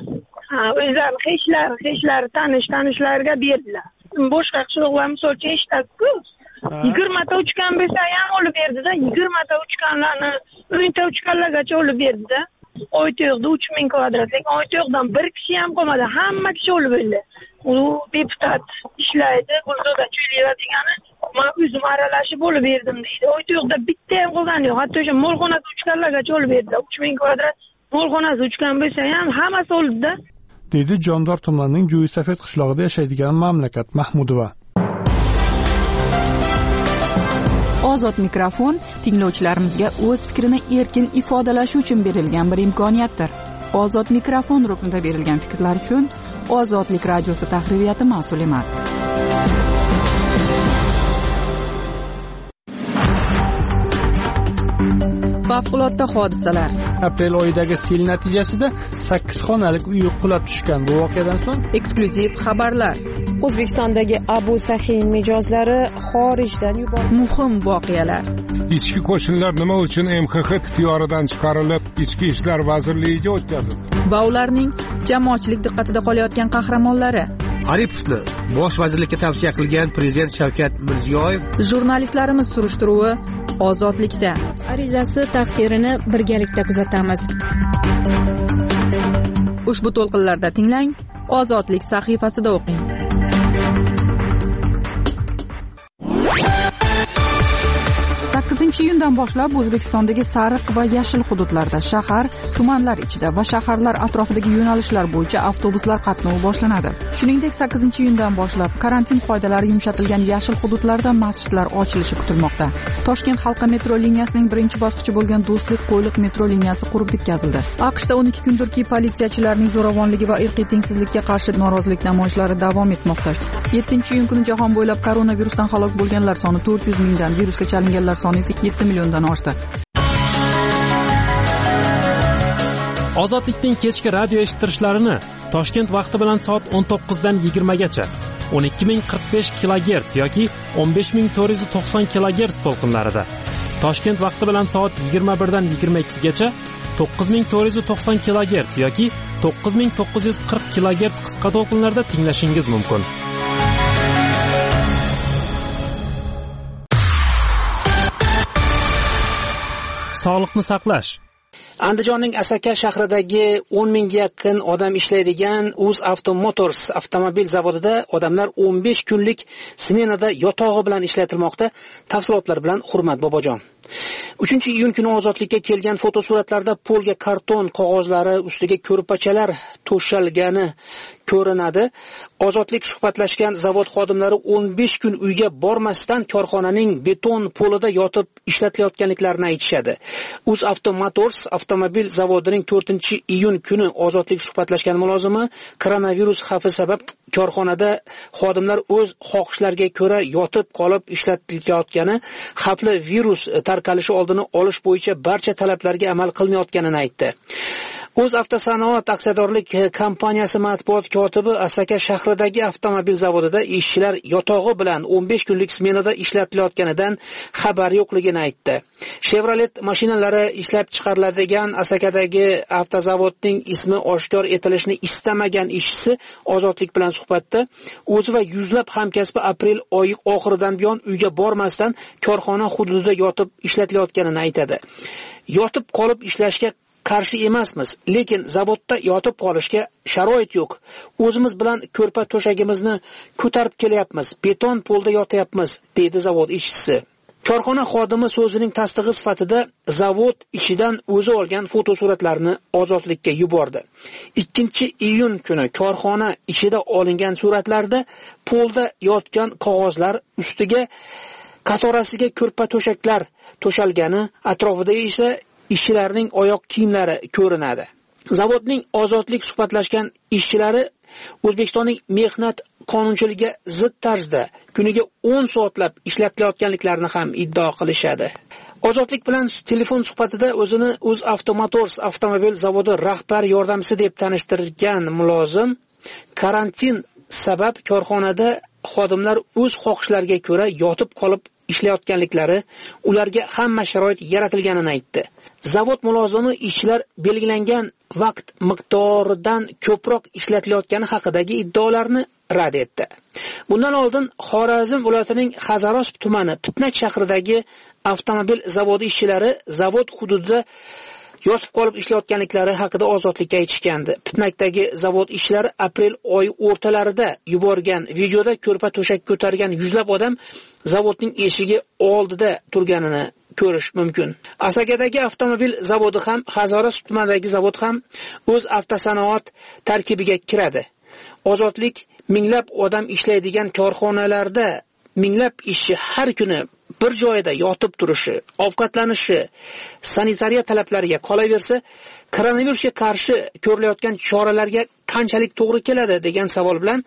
O'zlarini hechlari tanishlarga berdilar. Boshqa qishloqlar misolcha eshitadi-ku. 20 ta uchgan bo'lsa ham olib berdi-da, 20 ta uchganlarni 10 ta uchganlargacha olib berdi-da. Oyto'g'da 3000 kvadrat, lekin Oyto'g'dan bir kishi ham qolmadi, hamma kishi olib berdi. U deputat ishlaydi, Gulzoda Cho'liyeva degani, men o'zim aralashib olib berdim deydi. Oyto'g'da bitta ham qolgani yo'q, hatto o'sha molxonasi uchganlargacha olib berdi. 3000 kvadrat molxonasi uchgan bo'lsa ham hammasi oldi-da. Dedi Jondor tumanining Jo'ysafet qishlog'ida yashaydigan Mamlakat Mahmudova. Ozod mikrofon tinglovchilarimizga o'z fikrini erkin ifodalashi uchun berilgan bir imkoniyatdir. Ozod mikrofon ruknida berilgan fikrlar uchun Ozodlik radiosi tahririyati mas'ul emas. Favqulodda hodisalar. Aprel oyidagi sel natijasida 8 xonalik uy qulab tushgan. Bu voqeadan so'ng eksklyuziv xabarlar. O'zbekistondagi Abu Sahin mijozlari xorijdan yuborildi. Muhim voqealar. Ichki qo'shinlar nima uchun MXX ixtiyoridan chiqarilib, Ichki ishlar vazirligiga o'tkazildi? Va ularning jamoatchilik diqqatida qolayotgan qahramonlari. Aripovni bosh vazirlikka tavsiya qilgan prezident Shavkat Mirziyoyev. Jurnalistlarimiz surishtiruvi Ozodlikda. Arizasi taqdirini birgalikda kuzatamiz. Ushbu to'lqinlarda tinglang Ozodlik sahifasida o'qing. iyundan boshlab O'zbekistondagi sariq va yashil hududlarda, shahar, tumanlar ichida va shaharlar atrofidagi yo'nalishlar bo'yicha avtobuslar qatnovi boshlanadi. Shuningdek, 8-iyundan boshlab karantin qoidalari yumshatilgan yashil hududlarda masjidlar ochilishi kutilmoqda. Toshkent halqa metro liniyasining birinchi bosqichi bo'lgan Do'stlik Qo'yliq metro liniyasi qurib bitkazildi. AQShda 12 kundirki politsiyachilarning zo'ravonligi va irqiy tengsizlikka qarshi norozilik namoyishlari davom etmoqda. 7-iyun kuni jahon bo'ylab koronavirusdan halok bo'lganlar soni 400 mingdan, virusga chalinganlar soni esa 7 milliondan oshdi. Ozodlikning kechki radio eshittirishlarini Toshkent vaqti bilan soat 19 dan 20 gacha 12045 kHz yoki 15490 kHz to'lqinlarida, Toshkent vaqti bilan soat 21 dan 22 gacha 9490 kHz yoki 9940 kHz qisqa to'lqinlarda tinglashingiz mumkin. Sog'liqni saqlash. Andijonning Asaka shahridagi 10 mingga yaqin odam ishlaydigan UzAvto Motors avtomobil zavodida odamlar 15 kunlik smenada yotog'i bilan ishlatilmoqda. Tafsilotlar bilan Hurmat Bobojon. 3-iyun kuni ozodlikka kelgan fotosuratlarda polga karton qog'ozlari ustiga ko'rpachalar to'shalgani ko'rinadi. Ozodlik suhbatlashgan zavod xodimlari 15 kun uyga bormasdan korxonaning beton polida yotib ishlatilayotganliklarini aytishadi. UzAvto Motors avtomobil zavodining 4-iyun kuni ozodlik suhbatlashgan mulozimi koronavirus xavfi sabab korxonada xodimlar o'z xohishlariga ko'ra yotib qolib ishlatilayotgani, xavfli virus tarqalishi oldini olish bo'yicha barcha talablarga amal qilinayotganini aytdi. O'zavtosanoat aksiyadorlik kompaniyasi matbuot kotibi Asaka shahridagi avtomobil zavodida ishchilar yotog'i bilan 15 kunlik smenada ishlatilayotganidan xabar yo'qligini aytdi. Chevrolet mashinalari ishlab chiqariladigan Asakadagi avtozavodning ismi oshkor etilishini istamagan ishchisi ozodlik bilan suhbatda o'zi va yuzlab hamkasbi aprel oyi oxiridan buyon uyga bormasdan korxona hududida yotib ishlatilayotganini aytadi. Yotib qolib ishlashga qarshi emasmiz, lekin zavodda yotib qolishga sharoit yo'q. O'zimiz bilan ko'rpa to'shagimizni ko'tarib kelyapmiz, beton polda yotyapmiz, dedi zavod ishchisi. Korxona xodimi so'zining tasdig'i sifatida zavod ichidan o'zi olgan fotosuratlarni ozodlikka yubordi. 2-iyun kuni korxona ichida olingan suratlarda polda yotgan qog'ozlar ustiga qatorasiga ko'rpa to'shaklar to'shalgani, atrofida esa ishchilarning oyoq kiyimlari ko'rinadi. Zavodning ozodlik suhbatlashgan ishchilari O'zbekistonning mehnat qonunchiligiga zid tarzda kuniga 10 soatlab ishlatilayotganliklarini ham iddao qilishadi. Ozodlik bilan telefon suhbatida o'zini UzAvto Motors avtomobil zavodi rahbar yordamchisi deb tanishtirgan mulozim karantin sabab korxonada xodimlar o'z xohishlariga ko'ra yotib qolib ishlayotganliklari, ularga hamma sharoit yaratilganini aytdi. Zavod mulozimi ishchilar belgilangan vaqt miqdoridan ko'proq ishlatilayotgani haqidagi iddaolarni rad etdi. Bundan oldin Xorazm viloyatining Hazarosp tumani Pitnak shahridagi avtomobil zavodi ishchilari zavod hududida yotib qolib ishlayotganliklari haqida ozodlikka aytishgandi. Pitnakdagi zavod ishchilari aprel oyi o'rtalarida yuborgan videoda ko'rpa to'shak ko'targan yuzlab odam zavodning eshigi oldida turganini ko'rish mumkin. Asakadagi avtomobil zavodi ham, Hazarosp tumanidagi zavod ham o'z avtosanoat tarkibiga kiradi. Ozodlik minglab odam ishlaydigan korxonalarda minglab ishchi har kuni bir joyda yotib turishi, ovqatlanishi, sanitariya talablariga qolaversa, koronavirusga qarshi ko'rilayotgan choralarga qanchalik to'g'ri keladi degan savol bilan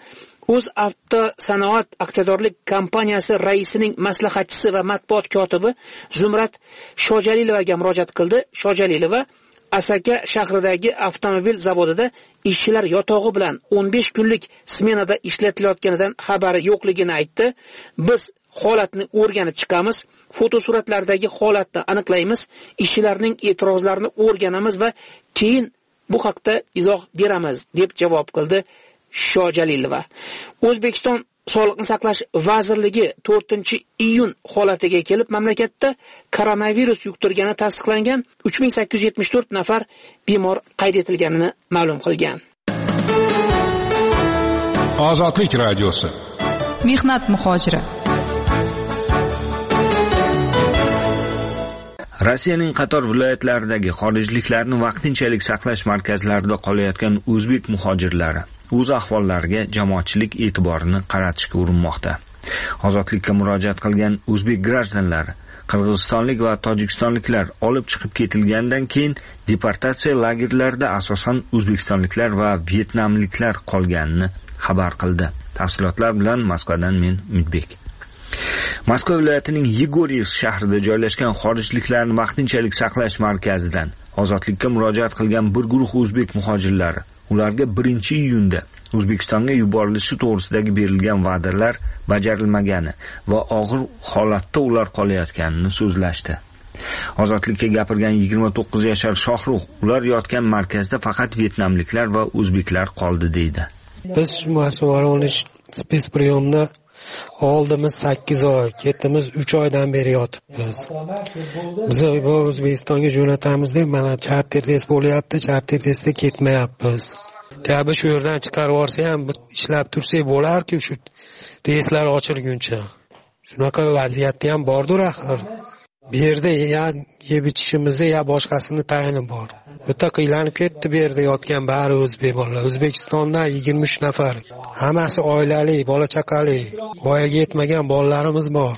UzAvtosanoat aksiyadorlik kompaniyasi raisining maslahatchisi va matbuot kotibi Zumrat Shojalilovaga murojaat qildi. Shojalilova Asaka shahridagi avtomobil zavodida ishchilar yotog'i bilan 15 kunlik smenada ishlatilayotganidan xabari yo'qligini aytdi. Biz holatni o'rganib chiqamiz, fotosuratlardagi holatni aniqlaymiz, ishchilarning e'tirozlarini o'rganamiz va keyin bu haqda izoh beramiz, deb javob qildi Shojalilova. O'zbekiston Sog'liqni saqlash vazirligi 4-iyun holatiga kelib mamlakatda koronavirus yuqtirgani tasdiqlangan 3874 nafar bemor qayd etilganini ma'lum qilgan. Ozodlik radiosi. Mehnat muhojiri. Rossiyaning qator viloyatlaridagi xorijliklarni vaqtinchalik saqlash markazlarida qolayotgan o'zbek muhojirlari o'z ahvollariga jamoatchilik e'tiborini qaratishga urinmoqda. Ozodlikka murojaat qilgan o'zbek grajdanlari qirg'izistonlik va tojikistonliklar olib chiqib ketilgandan keyin deportatsiya lagerlarida asosan o'zbekistonliklar va vyetnamliklar qolganini xabar qildi. Tafsilotlar bilan Moskvadan men Umidbek. Moskva viloyatining Yegoriyevsk shahrida joylashgan xorijliklarni vaqtinchalik saqlash markazidan ozodlikka murojaat qilgan bir guruh o'zbek muhojirlari ularga 1-iyunda O'zbekistonga yuborilishi to'g'risidagi berilgan va'dalar bajarilmagani va og'ir holatda ular qolayotganini so'zlashdi. Ozodlikka gapirgan 29 yashar Shohruh ular yotgan markazda faqat vyetnamliklar va o'zbeklar qoldi deydi. Biz Moskva spetspriyomda oldimiz 8 oy, ketimiz 3 oydan beri yotibmiz. Biz O'zbekistonga jo'natamiz deb mana charter reys bo'lyapti, charter reysda ketmayapmiz. Tabi shu yerdan chiqarib olsa ham ishlab tursak bo'lar-ku shu reyslar ochilguncha. Shunaqa vaziyatda ham bordir axir. Bu yerda ya yeb ichishimizda ya boshqasini tayini bor. O'ta qiylanib ketdi bu yerda yotgan bari o'zbek bolalar. O'zbekistondan 23 nafar. Hammasi oilali, bola chaqali. Voyaga yetmagan bolalarimiz bor.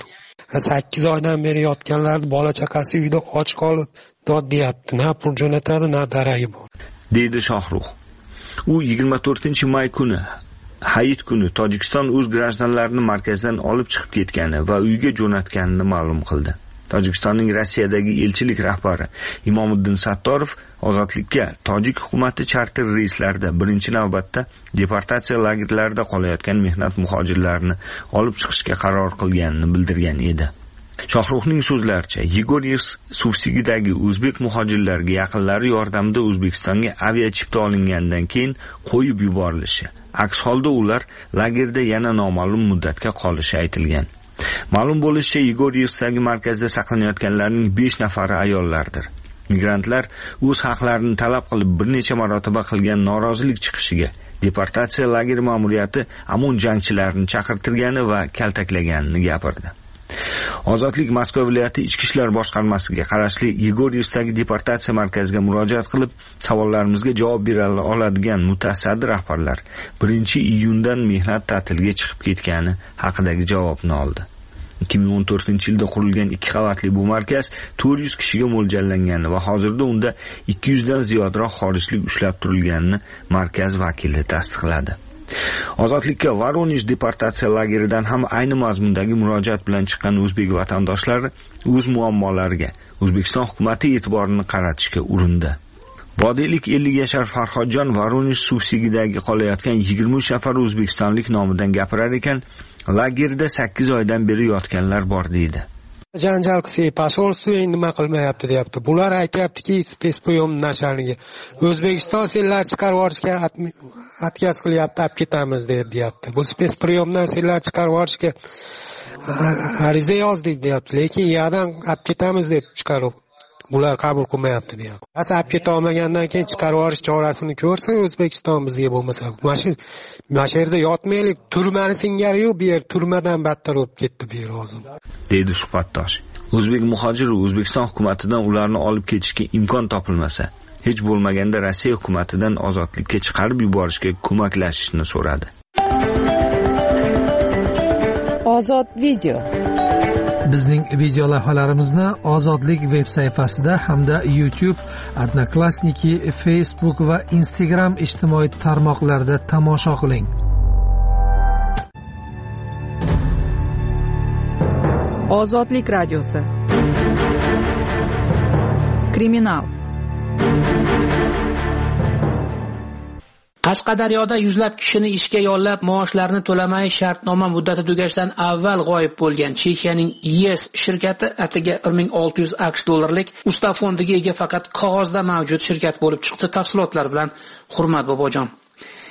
8 oydan beri yotganlar bola chaqasi uyda och qolib dod deyapti. Na pul jo'natadi, na daragi bor. Deydi Shohruh. U 24-may kuni Hayit kuni Tojikiston o'z grajdanlarini markazdan olib chiqib ketgani va uyga jo'natganini ma'lum qildi. Tojikistonning Rossiyadagi elchilik rahbari Imomiddin Sattorov ozodlikka tojik hukumati charter reyslarida birinchi navbatda deportatsiya lagerlarida qolayotgan mehnat muhojirlarini olib chiqishga qaror qilganini bildirgan edi. Shohruhning so'zlaricha, Yegoriyevsk suvsigidagi o'zbek muhojirlarga yaqinlari yordamida O'zbekistonga aviachipta olingandan keyin qo'yib yuborilishi, aks holda ular lagerda yana noma'lum muddatga qolishi aytilgan. Ma'lum bo'lishicha, Yegoriyevskdagi markazda saqlanayotganlarning 5 nafari ayollardir. Migrantlar o'z haqlarini talab qilib bir necha marotaba qilgan norozilik chiqishiga deportatsiya lageri ma'muriyati amun jangchilarini chaqirtirgani va kaltaklaganini gapirdi. Ozodlik Moskva viloyati ichki ishlar boshqarmasiga qarashli Yegoriyevskdagi deportatsiya markaziga murojaat qilib, savollarimizga javob bera oladigan mutasaddi rahbarlar 1-iyundan mehnat ta'tiliga chiqib ketgani haqidagi javobni oldi. 2014-yilda qurilgan 2 qavatli bu markaz 400 kishiga mo'ljallangani va hozirda unda 200 dan ziyodroq xorijlik ushlab turilganini markaz vakili tasdiqladi. Ozodlikka Voronezh deportatsiya lageridan ham ayni mazmundagi murojaat bilan chiqqan o'zbek vatandoshlari o'z muammolariga O'zbekiston hukumati e'tiborini qaratishga urindi. Vodiylik 50 yashar Farhodjon Voronezh suvsigidagi qolayotgan 23 nafar o'zbekistonlik nomidan gapirar ekan, lagerda 8 oydan beri yotganlar bor deydi. Janjal qilsa, posolstvo nima qilmayapti deyapti. Bular aytayaptiki, spetspriyom nashaligi O'zbekiston senlar chiqarib yuborishga atkaz qilyapti, olib ketamiz deyapti. Bu spetspriyomdan senlar chiqarib yuborishga ariza yozdik deyapti, lekin yerdan olib ketamiz deb chiqarib bular qabul qilmayapti deyapti. Asal olib keta olmagandan keyin chiqarib yuborish chorasini ko'rsa O'zbekiston bizga bo'lmasa, mana shu yerda yotmaylik, turmani singari yo'q, bu yer turmadan battar bo'lib ketdi bu yer hozir. Deydi suhbatdosh. O'zbek muhojiri O'zbekiston hukumatidan ularni olib ketishga imkon topilmasa, hech bo'lmaganda Rossiya hukumatidan ozodlikka chiqarib yuborishga ko'maklashishni so'radi. Ozod video. Bizning video lavhalarimizni Ozodlik veb sayfasida hamda YouTube, Odnoklassniki, Facebook va Instagram ijtimoiy tarmoqlarida tomosha qiling. Ozodlik radiosi. Kriminal. Qashqadaryoda yuzlab kishini ishga yollab, maoshlarini to'lamay shartnoma muddati tugashidan avval g'oyib bo'lgan Chexiyaning Yes shirkati atiga 1600 AQSh dollarlik usta fondiga ega faqat qog'ozda mavjud shirkat bo'lib chiqdi. Tafsilotlar bilan Hurmat Bobojon.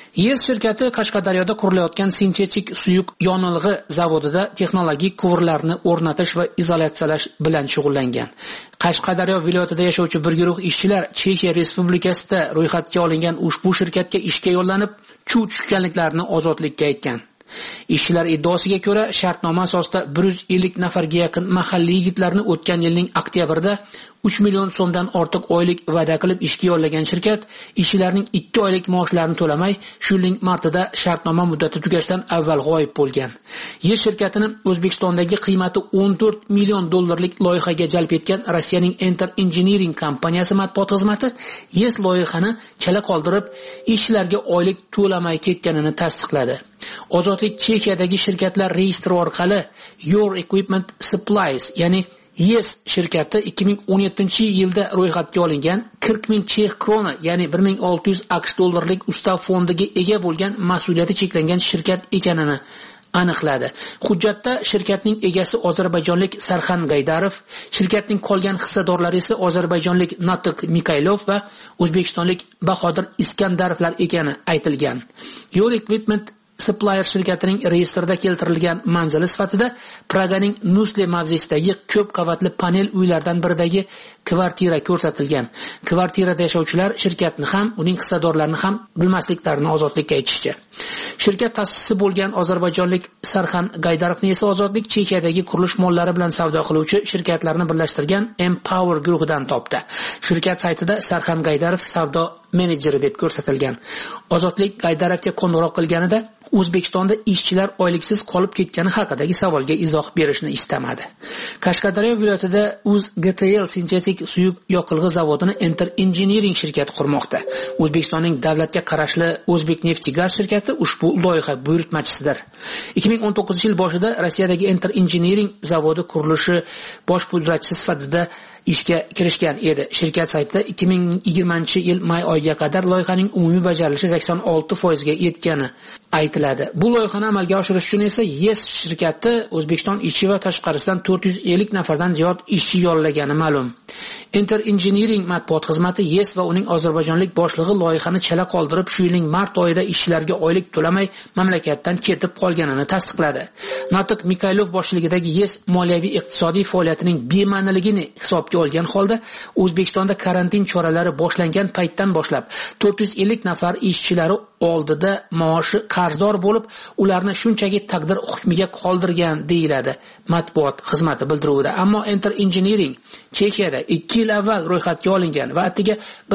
YES shirkati Qashqadaryoda qurilayotgan sintetik suyuq yonilg'i zavodida texnologik quvurlarni o'rnatish va izolyatsiyalash bilan shug'ullangan. Qashqadaryo viloyatida yashovchi bir guruh ishchilar Chexiya Respublikasida ro'yxatga olingan ushbu shirkatga ishga yo'llanib, chuv tushganliklarini ozodlikka aytgan. Ishchilar iddaosiga ko'ra, shartnoma asosida 150 nafarga yaqin mahalliy yigitlarni o'tgan yilning oktyabrida 3 million so'mdan ortiq oylik va'da qilib ishga yollagan shirkat ishchilarning 2 oylik maoshlarini to'lamay, shu yilning martida shartnoma muddati tugashdan avval g'oyib bo'lgan. YES shirkatini O'zbekistondagi qiymati 14 million dollarlik loyihaga jalb etgan Rossiyaning Enter Engineering kompaniyasi matbuot xizmati YES loyihani chala qoldirib, ishchilarga oylik to'lamay ketganini tasdiqladi. Ozodlik Chexiyadagi shirkatlar reyestri orqali Your Equipment Supplies, ya'ni YES shirkati 2017-yilda ro'yxatga olingan 40 ming chex krona, ya'ni 1600 AQSh dollarlik ustav fondiga ega bo'lgan mas'uliyati cheklangan shirkat ekanini aniqladi. Hujjatda shirkatning egasi ozarbayjonlik Sarxan Gaydarov, shirkatning qolgan hissadorlari esa ozarbayjonlik Natok Mikaylov va o'zbekistonlik Bahodir Iskandarovlar ekani aytilgan. Your Equipment Supplier shirkatining reyestrida keltirilgan manzili sifatida Praganing Nusle mavzesidagi ko'p qavatli panel uylardan biridagi kvartira ko'rsatilgan. Kvartirada yashovchilar shirkatni ham, uning hissadorlarini ham bilmasliklarini ozodlikka aytishdi. Shirkat ta'sischisi bo'lgan ozarbayjonlik Sarxan Gaydarovni esa ozodlik Chexiyadagi qurilish mollari bilan savdo qiluvchi shirkatlarni birlashtirgan Empower guruhidan topdi. Shirkat saytida Sarxan Gaydarov savdo menejeri deb ko'rsatilgan. Ozodlik Gaydarovga qo'ng'iroq qilganida O'zbekistonda ishchilar oyliksiz qolib ketgani haqidagi savolga izoh berishni istamadi. Qashqadaryo viloyatida UzGTL sintetik suyuq yoqilg'i zavodini Enter Engineering shirkati qurmoqda. O'zbekistonning davlatga qarashli O'zbekneftgaz shirkati ushbu loyiha buyurtmachisidir. 2019-yil boshida Rossiyadagi Enter Engineering zavodi qurilishi bosh pudratchisi sifatida ishga kirishgan edi. Shirkat saytida 2020-yil may oyiga qadar loyihaning umumiy bajarilishi 86% ga yetgani aytiladi. Bu loyihani amalga oshirish uchun esa YES shirkati O'zbekiston ichi va tashqarisidan 450 nafardan ziyod ishchi yollagani ma'lum. Enter Engineering matbuot xizmati YES va uning ozarbayjonlik boshlig'i loyihani chala qoldirib, shu yilning mart oyida ishchilarga oylik to'lamay mamlakatdan ketib qolganini tasdiqladi. Natok Mikaylov boshchiligidagi YES moliyaviy iqtisodiy faoliyatining bema'niligini hisobga olgan holda O'zbekistonda karantin choralari boshlangan paytdan boshlab 450 nafar ishchilari oldida maoshi qarzdor bo'lib, ularni shunchaki taqdir hukmiga qoldirgan deyiladi matbuot xizmati bildiruvida. Ammo Enter Engineering Chexiyada 2 yil avval ro'yxatga olingan va atiga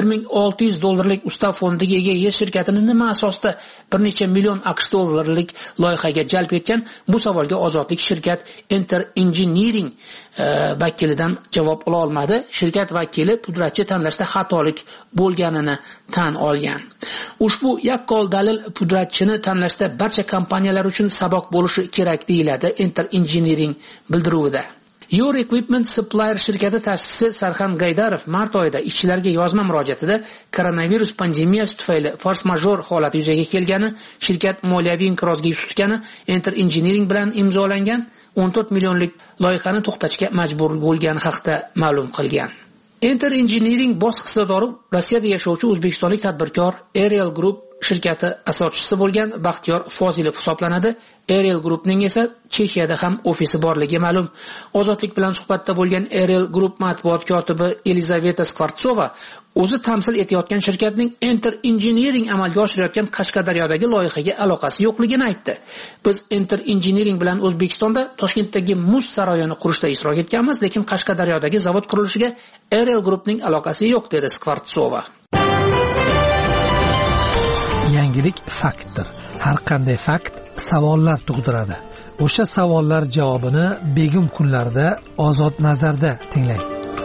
1600 dollarlik ustav fondiga ega YES shirkatini nima asosda bir necha million AQSh dollarlik loyihaga jalb etgan? Bu savolga ozodlik shirkat Enter Engineering vakilidan javob ola olmadi. Shirkat vakili pudratchi tanlashda xatolik bo'lganini tan olgan. Ushbu yaqqol dalil pudratchini tanlashda barcha kompaniyalar uchun saboq bo'lishi kerak deyiladi Enter Engineering bildiruvida. Your Equipment Supplier shirkati ta'sischisi Sarxan Gaydarov mart oyida ishchilarga yozma murojaatida koronavirus pandemiyasi tufayli fors-major holati yuzaga kelgani, shirkat moliyaviy inqirozga yuz tutgani, Enter Engineering bilan imzolangan 14 millionlik loyihani to'xtatishga majbur bo'lgani haqida ma'lum qilgan. Enter Engineering bosh hissadori Rossiyada yashovchi o'zbekistonlik tadbirkor Ariel Group shirkati asoschisi bo'lgan Baxtiyor Fozilov hisoblanadi. Ariel Groupning esa Chexiyada ham ofisi borligi ma'lum. Ozodlik bilan suhbatda bo'lgan Ariel Group matbuot kotibi Elizaveta Skvartsova o'zi tamsil etayotgan shirkatning Enter Engineering amalga oshirayotgan Qashqadaryodagi loyihaga aloqasi yo'qligini aytdi. Biz Enter Engineering bilan O'zbekistonda Toshkentdagi muz saroyini qurishda ishtirok etganmiz, lekin Qashqadaryodagi zavod qurilishiga Ariel Groupning aloqasi yo'q, dedi Skvartsova. Yangilik faktdir. Har qanday fakt savollar tug'diradi. O'sha savollar javobini begim kunlarda Ozod nazarda tinglang.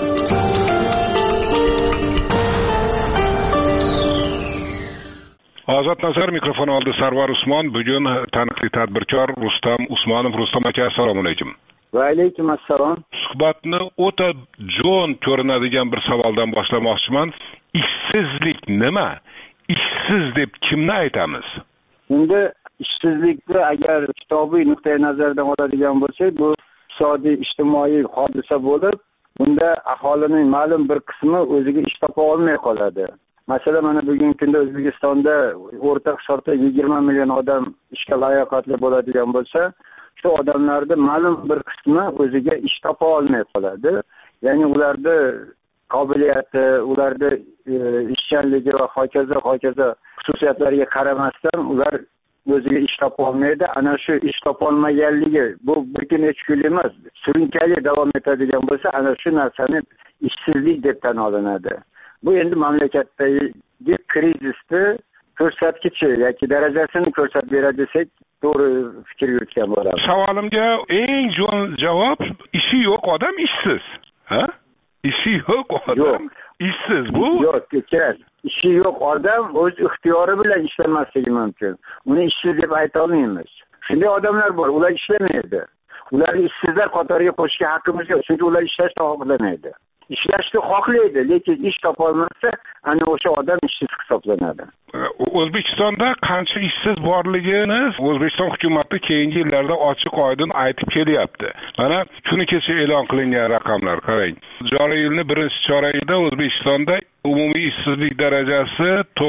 Ozod nazar mikrofon oldi Sarvar Usmon. Bugun taniqli tadbirkor Rustam Usmonov. Rustam aka, assalomu alaykum. Va alaykum assalom. Suhbatni o'ta jo'n ko'rinadigan bir savoldan boshlamoqchiman. Ishsizlik nima? Ishsiz deb kimni aytamiz? Endi ishsizlikni agar kitobiy nuqtai nazardan oladigan bo'lsak, bu iqtisodiy ijtimoiy hodisa bo'lib, bunda aholining ma'lum bir qismi o'ziga ish topa olmay qoladi. masalan mana bugungi kunda O'zbekistonda o'rta hisobda 20 million odam ishga layoqatli bo'ladigan bo'lsa, shu odamlarda ma'lum bir qismi o'ziga ish topa olmay qoladi. Ya'ni ularda qobiliyati, ularda ishchanligi va hokazo xususiyatlariga qaramasdan ular o'ziga ish topa olmaydi. Ana shu ish topa olmaganligi bu bir kun uch kun emas, surunkali davom etadigan bo'lsa, ana shu narsani ishsizlik deb tan olinadi. Bu endi mamlakatdagi krizisni ko'rsatkichi yoki darajasini ko'rsatib beradi desak, to'g'ri fikr yuritgan bo'lamiz. Savolimga eng jo'n javob ishi yo'q odam ishsiz. Ha? Ishi yo'q odam ishsiz. Bu yo'q, kerak. Ishi yo'q odam o'z ixtiyori bilan ishlamasligi mumkin. Uni ishsiz deb ayta olmaymiz. Shunday odamlar bor, ular ishlamaydi. Ularni ishsizlar qatoriga qo'shishga haqqimiz yo'q, chunki ular ishlashni xohlamaydi. Ishlashni xohlaydi, lekin ish topa olmasa, ana o'sha odam ishsiz hisoblanadi. O'zbekistonda qancha ishsiz borligini O'zbekiston hukumati keyingi yillarda ochiq oydin aytib kelyapti. Mana kuni kecha e'lon qilingan raqamlar qarang. Joriy yilning birinchi chorakida O'zbekistonda umumiy ishsizlik darajasi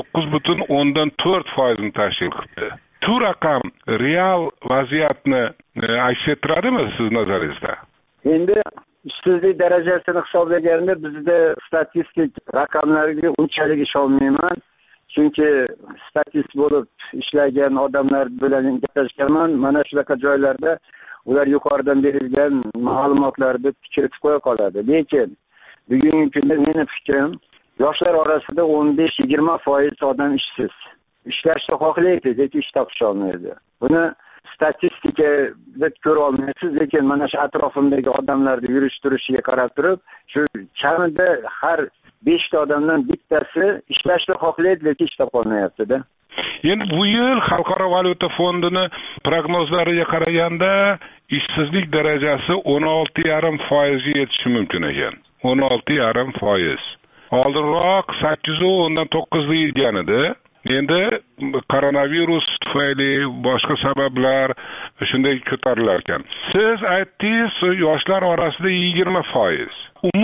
9.4% ni tashkil qildi. Bu raqam real vaziyatni aks ettiradimi siz nazaringizda? Endi ishsizlik darajasini hisoblaganda bizda statistik raqamlarga unchalik ishonmayman. Chunki statistik bo'lib ishlagan odamlar bilan gaplashganman. Mana shunaqa joylarda ular yuqoridan berilgan ma'lumotlarni kiritib qo'ya qoladi. Lekin bugungi kunda meni fikrim, yoshlar orasida 15-20% odam ishsiz. Ishlashni xohlaydi, lekin ish topisha olmaydi. Buni statistikada ko'ra olmaysiz, lekin mana shu atrofimdagi odamlarni yurish-turishiga qarab turib, shu kamida har 5 ta odamdan bittasi ishlashni xohlaydi, lekin ish topa olmayapti-da. Endi bu yil Xalqaro valyuta fondini prognozlariga qaraganda ishsizlik darajasi 16,5% ga yetishi mumkin ekan. 16,5%. Oldinroq 8.9 deyilgan edi. Endi koronavirus tufayli boshqa sabablar shunday ko'tarilar ekan. Siz aytdingiz, yoshlar orasida 20%.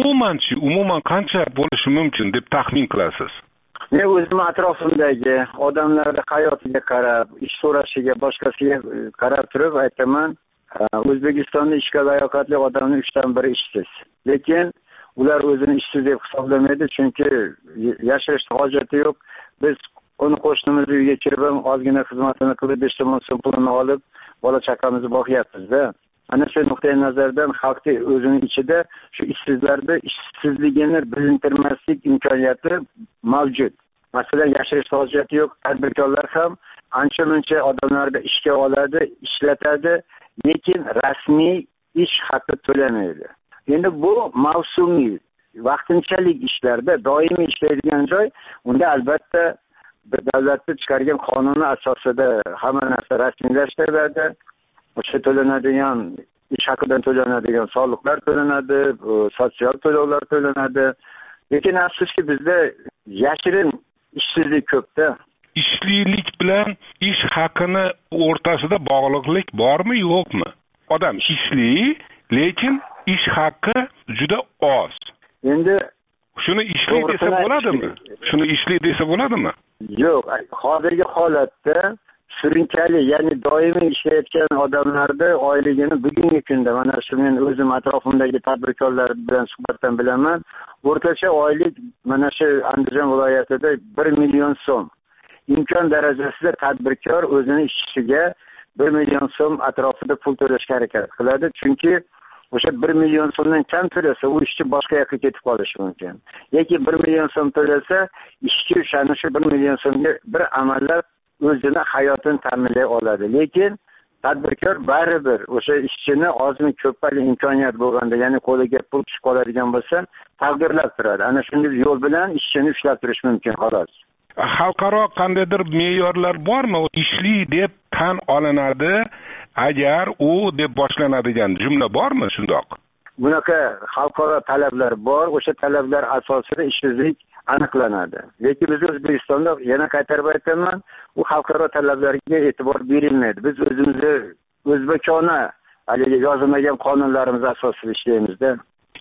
Umuman qancha bo'lishi mumkin deb taxmin qilasiz? Men o'zim atrofimdagi odamlarning hayotiga qarab, ish so'rashiga, boshqasiga qarab turib aytaman, O'zbekistonda ishga layoqatli odamning 3dan biri ishsiz. Lekin ular o'zini ishsiz deb hisoblamaydi, chunki yashirishga hojati yo'q. Biz uni qo'shnimiz uyiga kirib ham ozgina xizmatini qilib, 5 so'm pulini olib, bola chaqamizni boqyapmiz-da. Ana shu nuqtai nazardan xalqning o'zining ichida shu ishsizlarda ishsizligini bilintirmaslik imkoniyati mavjud. Masalan, yashirish hojati yo'q, tadbirkorlar ham ancha-muncha odamlarni ishga oladi, ishlatadi, lekin rasmiy ish haqi to'lamaydi. Endi bu mavsumiy, vaqtinchalik ishlarda, doimiy ishlaydigan joy, unda albatta davlatning chiqargan qonuni asosida hamma narsa rasmiylashtiriladi. O'sha to'lanadigan ish haqidan to'lanadigan soliqlar to'lanadi, sotsial to'lovlar to'lanadi. Lekin afsuski bizda yashirin ishsizlik ko'pda. Ishlilik bilan ish haqini o'rtasida bog'liqlik bormi, yo'qmi? Odam ishli, lekin ish haqi juda oz. Endi shuni ishli desa bo'ladimi? Shuni ishli desa bo'ladimi? Yo'q, hozirgi holatda surunkali, ya'ni doimiy ishlayotgan odamlarda oyligini bugungi kunda, mana shu men o'zim atrofimdagi tadbirkorlar bilan suhbatdan bilaman, o'rtacha oylik mana shu Andijon viloyatida 1 million so'm. Imkon darajasida tadbirkor o'zini ishchisiga 1 million so'm atrofida pul to'lashga harakat qiladi, chunki o'sha 1 million so'mdan kam to'lasa, u ishchi boshqa yoqqa ketib qolishi mumkin. Yoki 1 million so'm to'lasa, ishchi o'shani shu 1 million so'mga bir amallab o'zini hayotini ta'minlay oladi. Lekin tadbirkor baribir o'sha ishchini ozmi ko'pmi imkoniyat bo'lganda, ya'ni qo'liga pul tushib qoladigan bo'lsa, taqdirlab turadi. Ana shunday yo'l bilan ishchini ushlab turish mumkin, xolos. Xalqaro qandaydir me'yorlar bormi? Ishli deb tan olinadi, agar u deb boshlanadigan jumla bormi shundoq? Bunaqa xalqaro talablar bor, o'sha talablar asosida ishsizlik aniqlanadi. Lekin biz O'zbekistonda yana qaytarib aytaman, bu xalqaro talablarga e'tibor berilmaydi. Biz o'zimizni o'zbekona haligi yozilmagan qonunlarimiz asosida ishlaymiz-da.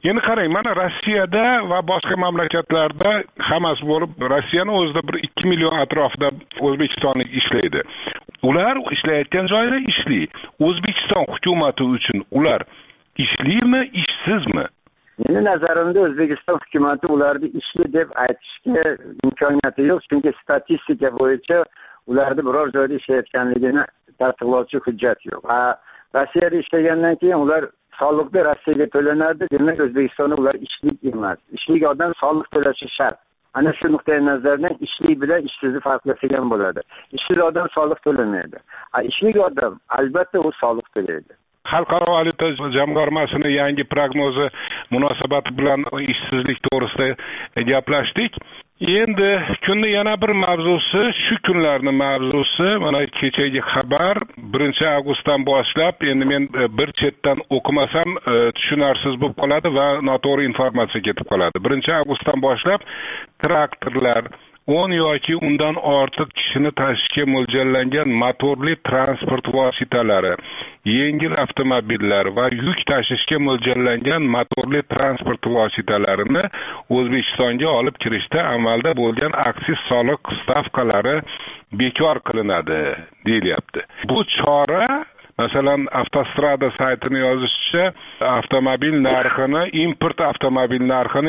endi qarang, mana Rossiyada va boshqa mamlakatlarda hammasi bo'lib, Rossiyani o'zida bir 2 million atrofida o'zbekistonlik ishlaydi. Ular ishlayotgan joyda ishli. O'zbekiston hukumati uchun ular ishlimi, ishsizmi? Meni nazarimda O'zbekiston hukumati ularni ishli deb aytishga imkoniyati yo'q, chunki statistika bo'yicha ularni biror joyda ishlayotganligini tasdiqlovchi hujjat yo'q. Rossiyada ishlagandan keyin ular soliqni Rossiyaga to'lanadi, demak O'zbekistonda ular ishlik emas. Ishlik odam soliq to'lashi shart. Ana shu nuqtai nazardan ishlik bilan ishsizni farqlasak ham bo'ladi. Ishsiz odam soliq to'lamaydi. Ishlik odam albatta u soliq to'laydi. Xalqaro valyuta jamg'armasining yangi prognozi munosabati bilan ishsizlik to'g'risida gaplashdik. Endi kunning yana bir mavzusi, shu kunlarning mavzusi, mana kechagi xabar 1 avgustdan boshlab, endi men bir chetdan o'qimasam tushunarsiz bo'lib qoladi va noto'g'ri informatsiya ketib qoladi. 1 avgustdan boshlab traktorlar 10 yoki undan ortiq kishini tashishga mo'ljallangan motorli transport vositalari, yengil avtomobillar va yuk tashishga mo'ljallangan motorli transport vositalarini O'zbekistonga olib kirishda amalda bo'lgan aksiz soliq stavkalari bekor qilinadi deyilyapti. Bu chora, masalan, Avtostrada saytining yozishicha, avtomobil narxini, import avtomobil narxini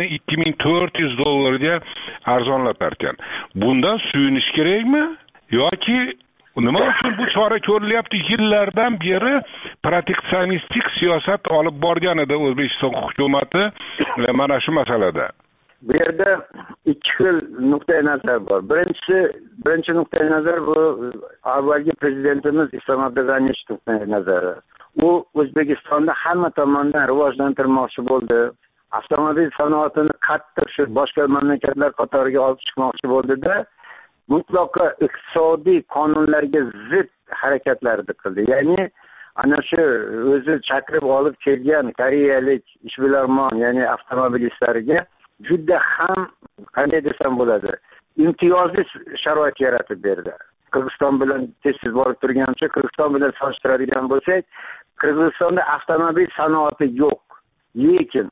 $2400 ga arzonlatar ekan. Bundan suyunish kerakmi yoki nima uchun bu chora ko'rilyapti? Yillardan beri proteksionistik siyosat olib borgan edi O'zbekiston hukumati mana shu masalada. Bu yerda ikki xil nuqtai nazar bor. Birinchi nuqtai nazar bu avvalgi prezidentimiz Islom Abdug'aniyevich nuqtai nazari. U O'zbekistonda hamma tomondan rivojlantirmoqchi bo'ldi. Avtomobil sanoatini qattiq shu boshqa mamlakatlar qatoriga olib chiqmoqchi bo'ldi-da, mutlaqo iqtisodiy qonunlarga zid harakatlarni qildi. Ya'ni ana shu o'zi chaqirib olib kelgan koreyalik ishbilarmon, ya'ni avtomobilistlarga juda ham, qanday desam bo'ladi, imtiyozli sharoit yaratib berdi. Qirg'iziston bilan tez borib turgancha, Qirg'iziston bilan solishtiradigan bo'lsak, Qirg'izistonda avtomobil sanoati yo'q. Lekin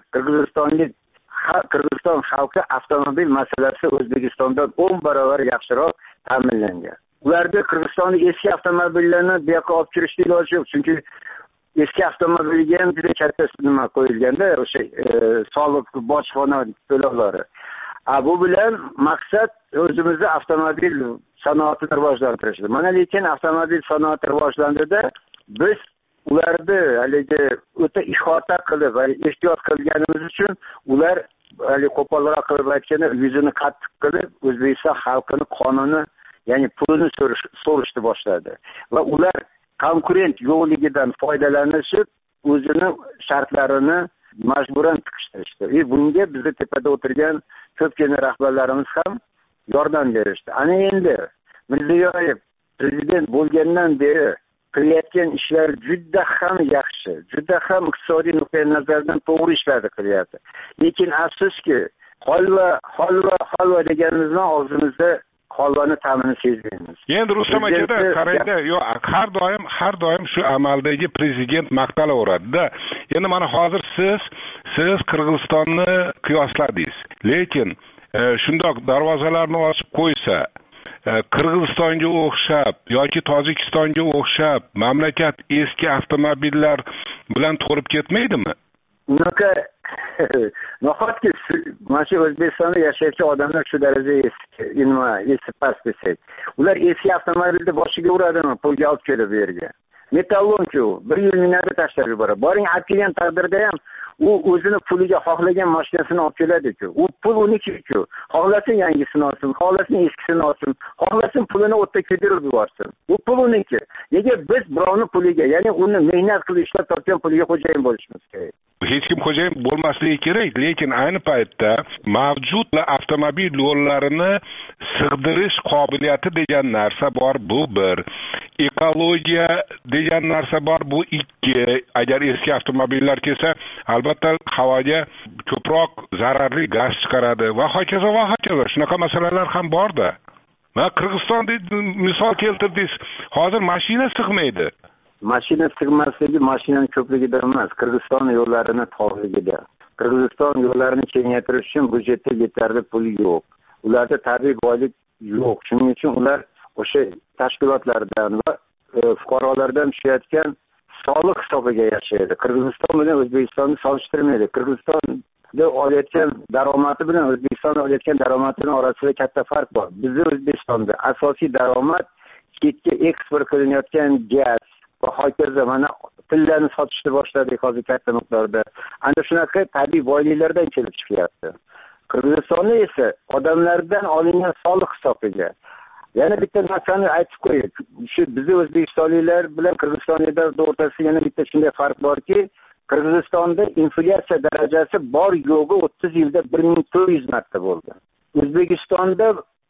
Qirg'iziston xalqi avtomobil masalasi O'zbekistondan 10 barobar yaxshiroq ta'minlangan. Ularda Qirg'izistonning eski avtomobillarini bu yoqqa olib kirishga iloji yo'q, chunki eski avtomobilga ham juda katta nima qo'yilganda, o'sha soliq, bojxona to'lovlari. Bu bilan maqsad o'zimizning avtomobil sanoatini rivojlantirishdir. Mana lekin avtomobil sanoati rivojlandida biz ularni haligi o'ta ihota qilib, ehtiyot qilganimiz uchun ular qo'polroq qilib aytganda yuzini qattiq qilib O'zbekiston xalqini qonuni, ya'ni pulini so'rashni boshladi va ular konkurent yo'qligidan foydalanishib o'zini shartlarini majburan tiqishtirishdi. Bunga bizning tepada o'tirgan ko'pgina rahbarlarimiz ham yordam berishdi. Ana endi Mirziyoyev prezident bo'lgandan beri qilayotgan ishlar juda ham yaxshi, juda ham iqtisodiy nuqtai nazardan to'g'ri ishlarni qilyapti. Lekin afsuski, holva deganimizdan og'zimizda holvani ta'mini sezmaymiz. Endi Rustam akada qarayda, har doim shu amaldagi prezident maqtalaveradi-da. Endi mana hozir siz Qirg'izistonni qiyosladingiz. Lekin shundoq darvozalarni ochib qo'ysa, Qirg'izistonga o'xshab yoki Tojikistonga o'xshab mamlakat eski avtomobillar bilan to'lib ketmaydimi? Unaqa nahotki mana shu O'zbekistonda yashayotgan odamlar shu darajada eski past desak, ular eski avtomobilni boshiga uradimi pulga olib kelib bu yerga? Metallon-ku 1 yil minada tashlab yuboradi. Boring olib kelgan taqdirda ham u o'zini puliga xohlagan mashinasini olib keladi-ku. U pul uniki-ku. Xohlasin yangisini olsin, xohlasin eskisini olsin, xohlasin pulini o'tda ko'tarib yuborsin. U pul uniki. Nega biz birovning puliga, ya'ni uni mehnat qilib ishlab topgan puliga xo'jayin bo'lishimiz kerak? Hech kim xo'jayin bo'lmasligi kerak, lekin ayni paytda mavjud avtomobil yo'llarini sig'dirish qobiliyati degan narsa bor, bu bir. Ekologiya degan narsa bor, bu 2. Agar eski avtomobillar kelsa, albatta havoga ko'proq zararli gaz chiqaradi va hokazo. Shunaqa masalalar ham bor-da. Va Qirg'izistonda misol keltirdingiz, hozir mashina sig'maydi. Mashina sig'masligi mashinaning ko'pligidan emas, Qirg'iziston yo'llarining torligida. Qirg'iziston yo'llarini kengaytirish uchun budjetda yetarli pul yo'q. Ularda tabiiy boylik yo'q. Shuning uchun ular o'sha tashkilotlardan va fuqarolardan tushayotgan soliq hisobiga yashaydi. Qirg'iziston bilan O'zbekistonni solishtirmaydi. Qirg'izistonda olayotgan daromadi bilan O'zbekiston olayotgan daromadining orasida katta farq bor. Bizda O'zbekistonda asosiy daromad chetga eksport qilinayotgan gaz va hokazo mana tillarni sotishni boshladik hozir katta miqdorda. Ana shunaqa tabiiy boyliklardan kelib chiqyapti. Qirg'izistonda esa odamlardan olingan soliq hisobiga. Yana bitta narsani aytib qo'ying. Shu bizning o'zbekistonliklar bilan qirg'izistonliklar o'rtasida yana bitta shunday farq borki, Qirg'izistonda inflyatsiya darajasi bor yo'g'i 30 yilda 1400 marta bo'ldi. O'zbekistonda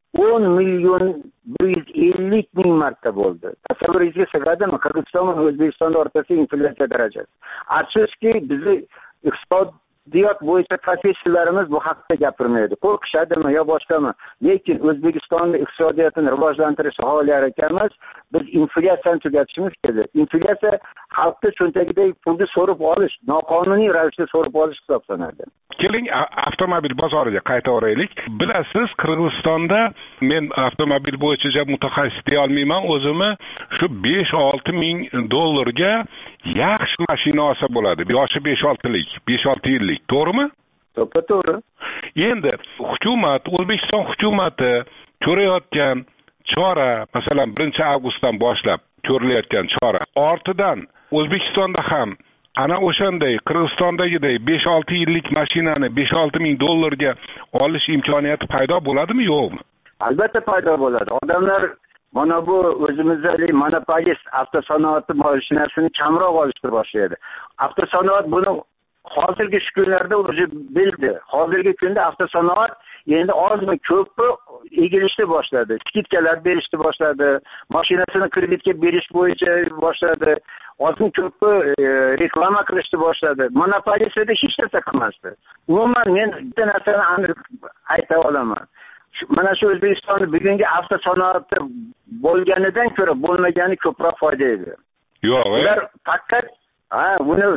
10,150,000 marta bo'ldi. Tasavvuringizga sig'adimi? Qirg'iziston va O'zbekiston o'rtasida inflyatsiya darajasi. Afsuski bizni iqtisodiyot bo'yicha professorlarimiz bu haqda gapirmaydi. Qo'rqishadimi yo boshqami? Lekin O'zbekistonning iqtisodiyotini rivojlantirish xohlar ekanmiz, biz inflyatsiyani tugatishimiz kerak. Inflyatsiya xalqning cho'ntagidagi pulni so'rib olish, noqonuniy ravishda so'rib olish hisoblanadi. Keling, avtomobil bozoriga qaytaveraylik. Bilasiz, Qirg'izistonda men avtomobil bo'yicha mutaxassis deya olmayman, o'zimni shu 5-6 ming dollarga yaxshi mashina olsa bo'ladi. Yoshi 5-6 yillik, to'g'rimi? To'g'ri. Endi hukumat, O'zbekiston hukumati ko'rayotgan chora, masalan 1-avgustdan boshlab ko'rilayotgan chora ortidan O'zbekistonda ham ana o'shanday Qirg'izistondagidek 5-6 yillik mashinani 5-6 ming dollarga olish imkoniyati paydo bo'ladimi, yo'qmi? Albatta paydo bo'ladi. Odamlar mana bu o'zimizdagi monopolist avtosanoat mashinasini kamroq olishni boshlaydi. Avtosanoat buni hozirgi kunlarda o'zi bildi. Hozirgi kunda avtosanoat endi ozmi ko'pmi egilishni boshladi. Skidkalar berishni boshladi. Mashinasini kreditga berish bo'yicha boshladi. Ozmi ko'pmi reklama qilishni boshladi. Monopolistlarda hech narsa qilmasdi. Umuman men bitta narsani aniq ayta olaman. Mana shu O'zbekistonning bugungi avtosanoati bo'lganidan ko'ra bo'lmagani ko'proq foyda edi. Yo'q, ular faqat buni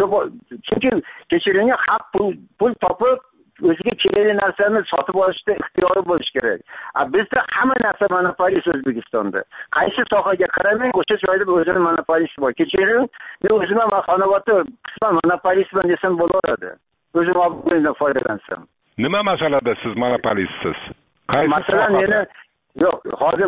chunki kechiringlar haq pul topib o'ziga kerakli narsani sotib olishda ixtiyori bo'lish kerak. Bizda hamma narsa monopolist O'zbekistonda. Qaysi sohaga qaramang, o'sha joyda o'zini monopolist bor. Kechiring, men o'zim ham xonavotda qisman monopolistman desam bo'laveradi. O'zim o'zimdan foydalansam. Nima masalada siz monopolistsiz? Masalan, meni yo'q, hozir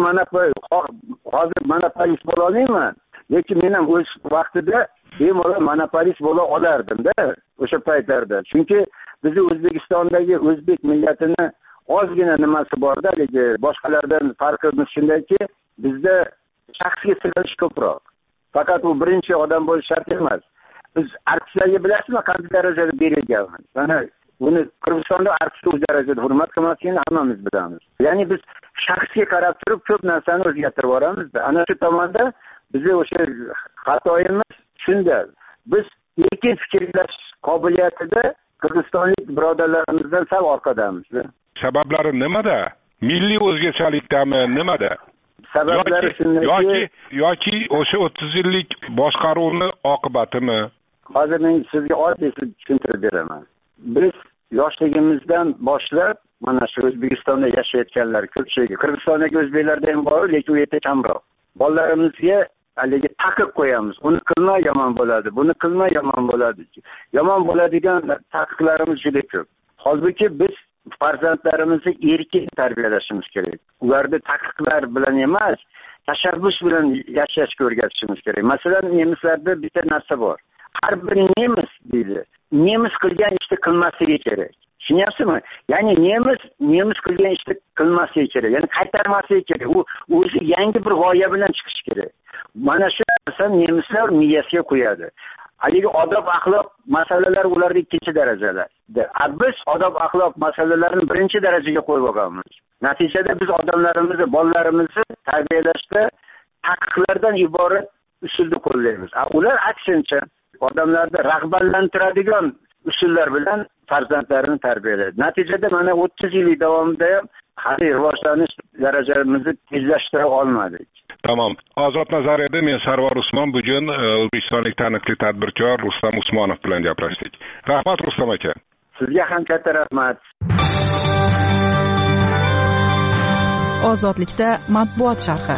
monopolist bo'la olmayman. Lekin men ham o'z vaqtida bemalol monopolist bo'la olardim-da o'sha paytlarda. Chunki bizni O'zbekistondagi o'zbek millatini ozgina nimasi bor-da, boshqalardan farqimiz shundayki, bizda shaxsga sig'inish ko'proq. Faqat u birinchi odam bo'lish shart emas. Biz artistlarga bilasizmi qanday darajada berilgan? Mana buni Qirg'izistonda artistga o'z darajada hurmat qilmasligini hammamiz bilamiz. Ya'ni biz shaxsga qarab turib ko'p narsani o'zgartirib boramiz-da. Ana shu tomonda bizga o'sha xatoyimiz shunda. Biz erkin fikrlash qobiliyatida Qirg'izistonlik birodarlarimizdan sal orqadamiz. Sabablari nimada? Milliy o'zgachalikdami, nimada? Sabablari shundaki yoki o'sha 30 yillik boshqaruvni oqibatimi? Hozir men sizga oddiy tushuntirib beraman. Biz yoshligimizdan boshlab mana shu O'zbekistonda yashayotganlar ko'pchiligi Qirg'izistondagi o'zbeklarda ham bor, lekin u yerda kamroq. Bolalarimizga haligi taqiq qo'yamiz. Uni qilma yomon bo'ladi, buni qilma yomon bo'ladi. Yomon bo'ladigan taqiqlarimiz juda ko'p. Holbuki biz farzandlarimizni erkin tarbiyalashimiz kerak. Ularni taqiqlar bilan emas, tashabbus bilan yashashga o'rgatishimiz kerak. Masalan, nemislarda bitta narsa bor. Har bir nemis deydi, nemis qilgan ishni qilmasligi kerak. Tushunyapsizmi? Ya'ni nemis qilgan ishni qilmasligi kerak. Ya'ni qaytarmasligi kerak. U o'zi yangi bir g'oya bilan chiqish kerak. Mana shu narsa nemislar miyasiga qo'yadi. Haligi odob axloq masalalari ularda ikkinchi darajalar. Biz odob axloq masalalarini birinchi darajaga qo'yib olganmiz. Natijada biz odamlarimizni, bolalarimizni tarbiyalashda taqiqlardan iborat usulni qo'llaymiz. Ular aksincha odamlarni rag'batlantiradigan usullar bilan farzandlarini tarbiyalaydi. Natijada mana 30 yil davomida hali rivojlanish darajamizni tezlashtira olmadik. Tamam. Ozod nazariyada men Sarvar Usmon bugun o'zbekistonlik taniqli tadbirkor Rustam Usmonov bilan gaplashdik. Rahmat Rustam aka. Sizga ham katta rahmat. Ozodlikda matbuot sharhi.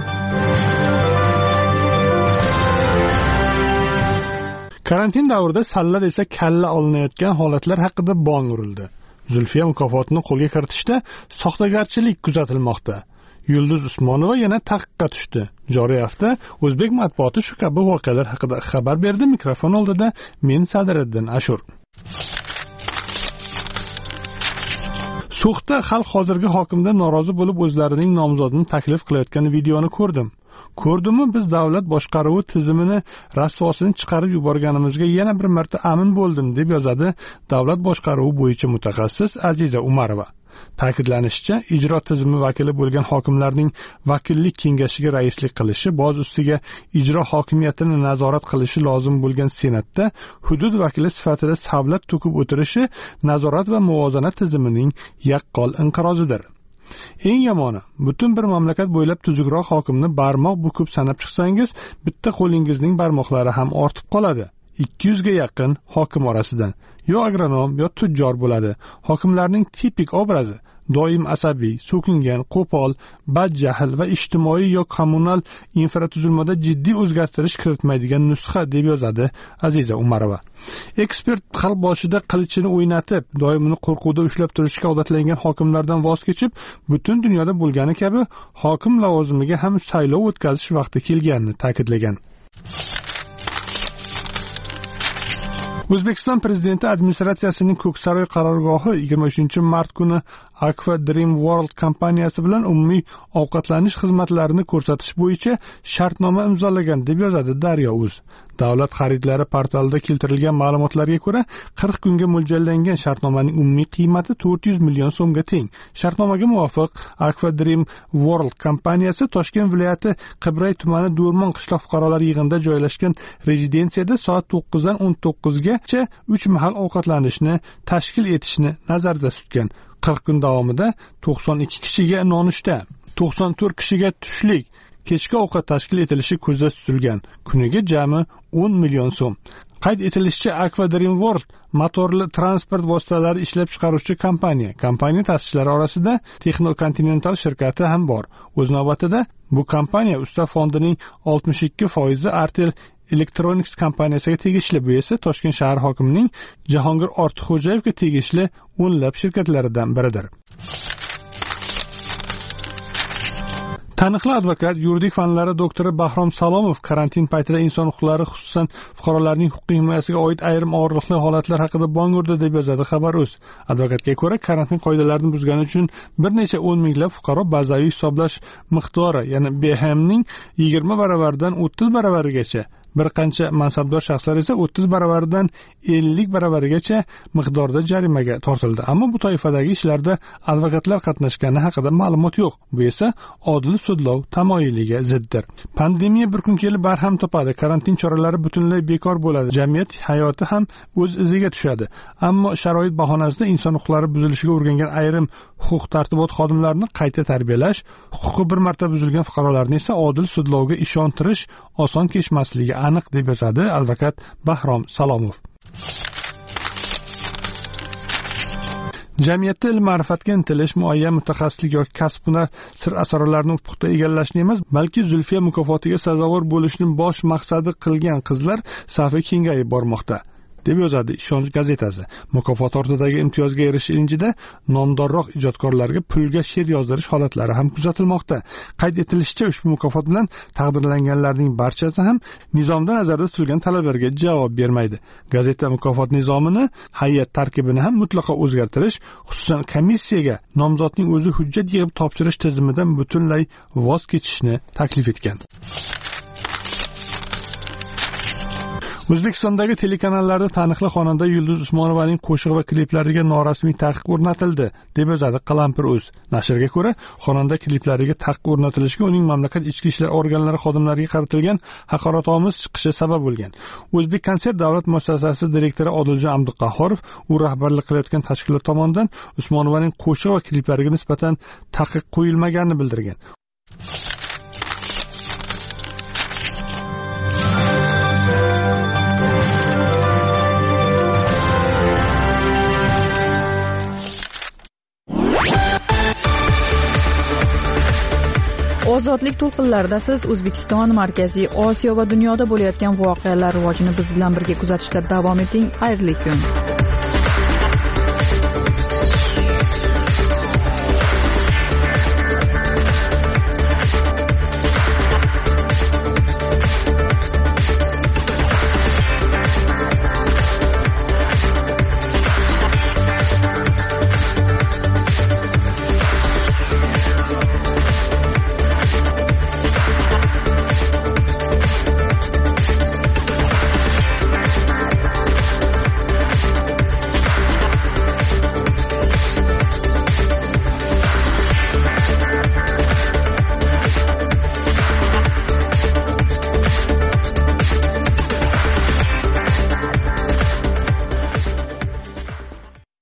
Karantin davrida salla desa kalla olinayotgan holatlar haqida bong urildi. Zulfiya mukofotini qo'lga kiritishda soxtagarchilik kuzatilmoqda. Yulduz Usmonova yana taqiqqa tushdi. Joriy hafta o'zbek matbuoti shu kabi voqealar haqida xabar berdi. Mikrofon oldida men Sadiriddin Ashur. So'xda xalq hozirgi hokimdan norozi bo'lib o'zlarining nomzodini taklif qilayotgan videoni ko'rdim. Ko'rdimmi, biz davlat boshqaruvi tizimini rasvosini chiqarib yuborganimizga yana bir marta amin bo'ldim, deb yozadi davlat boshqaruvi bo'yicha mutaxassis Aziza Umarova. Ta'kidlanishicha, ijro tizimi vakili bo'lgan hokimlarning vakillik kengashiga raislik qilishi, boz ustiga ijro hokimiyatini nazorat qilishi lozim bo'lgan Senatda hudud vakili sifatida savlat to'kib o'tirishi nazorat va muvozanat tizimining yaqqol inqirozidir. Eng yomoni, butun bir mamlakat bo'ylab tuzukroq hokimni barmoq bukib sanab chiqsangiz, bitta qo'lingizning barmoqlari ham ortib qoladi. 200 ga yaqin hokim orasidan yo agronom yo tujjor bo'ladi. Hokimlarning tipik obrazi doim asabiy, so'kingan, qo'pol, badjahl va ijtimoiy yo kommunal infratuzilmada jiddiy o'zgartirish kiritmaydigan nusxa, deb yozadi Aziza Umarova. Ekspert xalq boshida qilichini o'ynatib, doimini qo'rquvda ushlab turishga odatlangan hokimlardan voz kechib, butun dunyoda bo'lgani kabi hokim lavozimiga ham saylov o'tkazish vaqti kelganini ta'kidlagan. O'zbekiston prezidenti administratsiyasining Ko'ksaroy qarorgohi 23-mart kuni Aqua Dream World kompaniyasi bilan umumiy ovqatlanish xizmatlarini ko'rsatish bo'yicha shartnoma imzolagan, deb yozadi Daryo.uz. Davlat xaridlari portalida keltirilgan ma'lumotlarga ko'ra, 40 kunga mo'ljallangan shartnomaning umumiy qiymati 400 million so'mga teng. Shartnomaga muvofiq Aqua Dream World kompaniyasi Toshkent viloyati Qibray tumani Do'rmon qishloq fuqarolar yig'inida joylashgan rezidensiyada soat 9 dan 19 gacha 3 mahal ovqatlanishni tashkil etishni nazarda tutgan. 40 kun davomida 92 kishiga nonushta, 94 kishiga tushlik, kechki ovqat tashkil etilishi ko'zda tutilgan. Kuniga jami 10 million so'm. Qayd etilishicha, Aqua Dream World motorli transport vositalari ishlab chiqaruvchi kompaniya. Kompaniya ta'sischilari orasida Texno Continental shirkati ham bor. O'z navbatida bu kompaniya usta fondining 62% Artel Electronics kompaniyasiga tegishli, bu esa Toshkent shahar hokimining Jahongir Ortiqxo'jayevga tegishli o'nlab shirkatlaridan biridir. Taniqli advokat, yuridik fanlari doktori Bahrom Salomov karantin paytida inson huquqlari, xususan fuqarolarning huquqiy himoyasiga oid ayrim og'riqli holatlar haqida bong urdi, deb yozadi Xabar.uz. Advokatga ko'ra, karantin qoidalarini buzgani uchun bir necha 10 minglab fuqaro bazaviy hisoblash miqdori, ya'ni BHMning 20 baravaridan 30 baravarigacha, bir qancha mansabdor shaxslar esa 30 baravaridan 50 baravarigacha miqdorda jarimaga tortildi. Ammo bu toifadagi ishlarda advokatlar qatnashgani haqida ma'lumot yo'q. Bu esa odil sudlov tamoyiliga ziddir. Pandemiya bir kun kelib barham topadi. Karantin choralari butunlay bekor bo'ladi. Jamiyat hayoti ham o'z iziga tushadi. Ammo sharoit bahonasida inson huquqlari buzilishiga urgangan ayrim huquq-tartibot xodimlarini qayta tarbiyalash, huquqi bir marta buzilgan fuqarolarni esa odil sudlovga ishontirish oson kechmasligi aniq, deb yozadi advokat Bahrom Salomov. Jamiyatda ilm-ma'rifatga intilish, muayyan mutaxassislik yoki kasb-hunar sir-asrorlarini puxta egallashni emas, balki Zulfiya mukofotiga sazovor bo'lishni bosh maqsadi qilgan qizlar safi kengayib bormoqda, deb yozadi Ishonch gazetasi. Mukofot ortidagi imtiyozga erishish ilinjida nomdorroq ijodkorlarga pulga she'r yozdirish holatlari ham kuzatilmoqda. Qayd etilishicha, ushbu mukofot bilan taqdirlanganlarning barchasi ham nizomda nazarda tutilgan talablarga javob bermaydi. Gazeta mukofot nizomini, hay'at tarkibini ham mutlaqo o'zgartirish, xususan komissiyaga nomzodning o'zi hujjat yig'ib topshirish tizimidan butunlay voz kechishni taklif etgan. O'zbekistondagi telekanallarda taniqli xonanda Yulduz Usmonovaning qo'shiq va kliplariga norasmiy taqiq o'rnatildi, deb yozadi Qalampir.uz. Nashrga ko'ra, xonanda kliplariga taqiq o'rnatilishiga uning mamlakat ichki ishlar organlari xodimlariga qaratilgan haqoratomuz chiqishi sabab bo'lgan. O'zbek konsert davlat muassasasi direktori Odiljon Abduqahhorov u rahbarlik qilayotgan tashkilot tomonidan Usmonovaning qo'shiq va kliplariga nisbatan taqiq qo'yilmaganini bildirgan. ozodlik to'lqinlarida siz O'zbekiston, Markaziy Osiyo va dunyoda bo'layotgan voqealar rivojini biz bilan birga kuzatishda davom eting. Xayrli kun.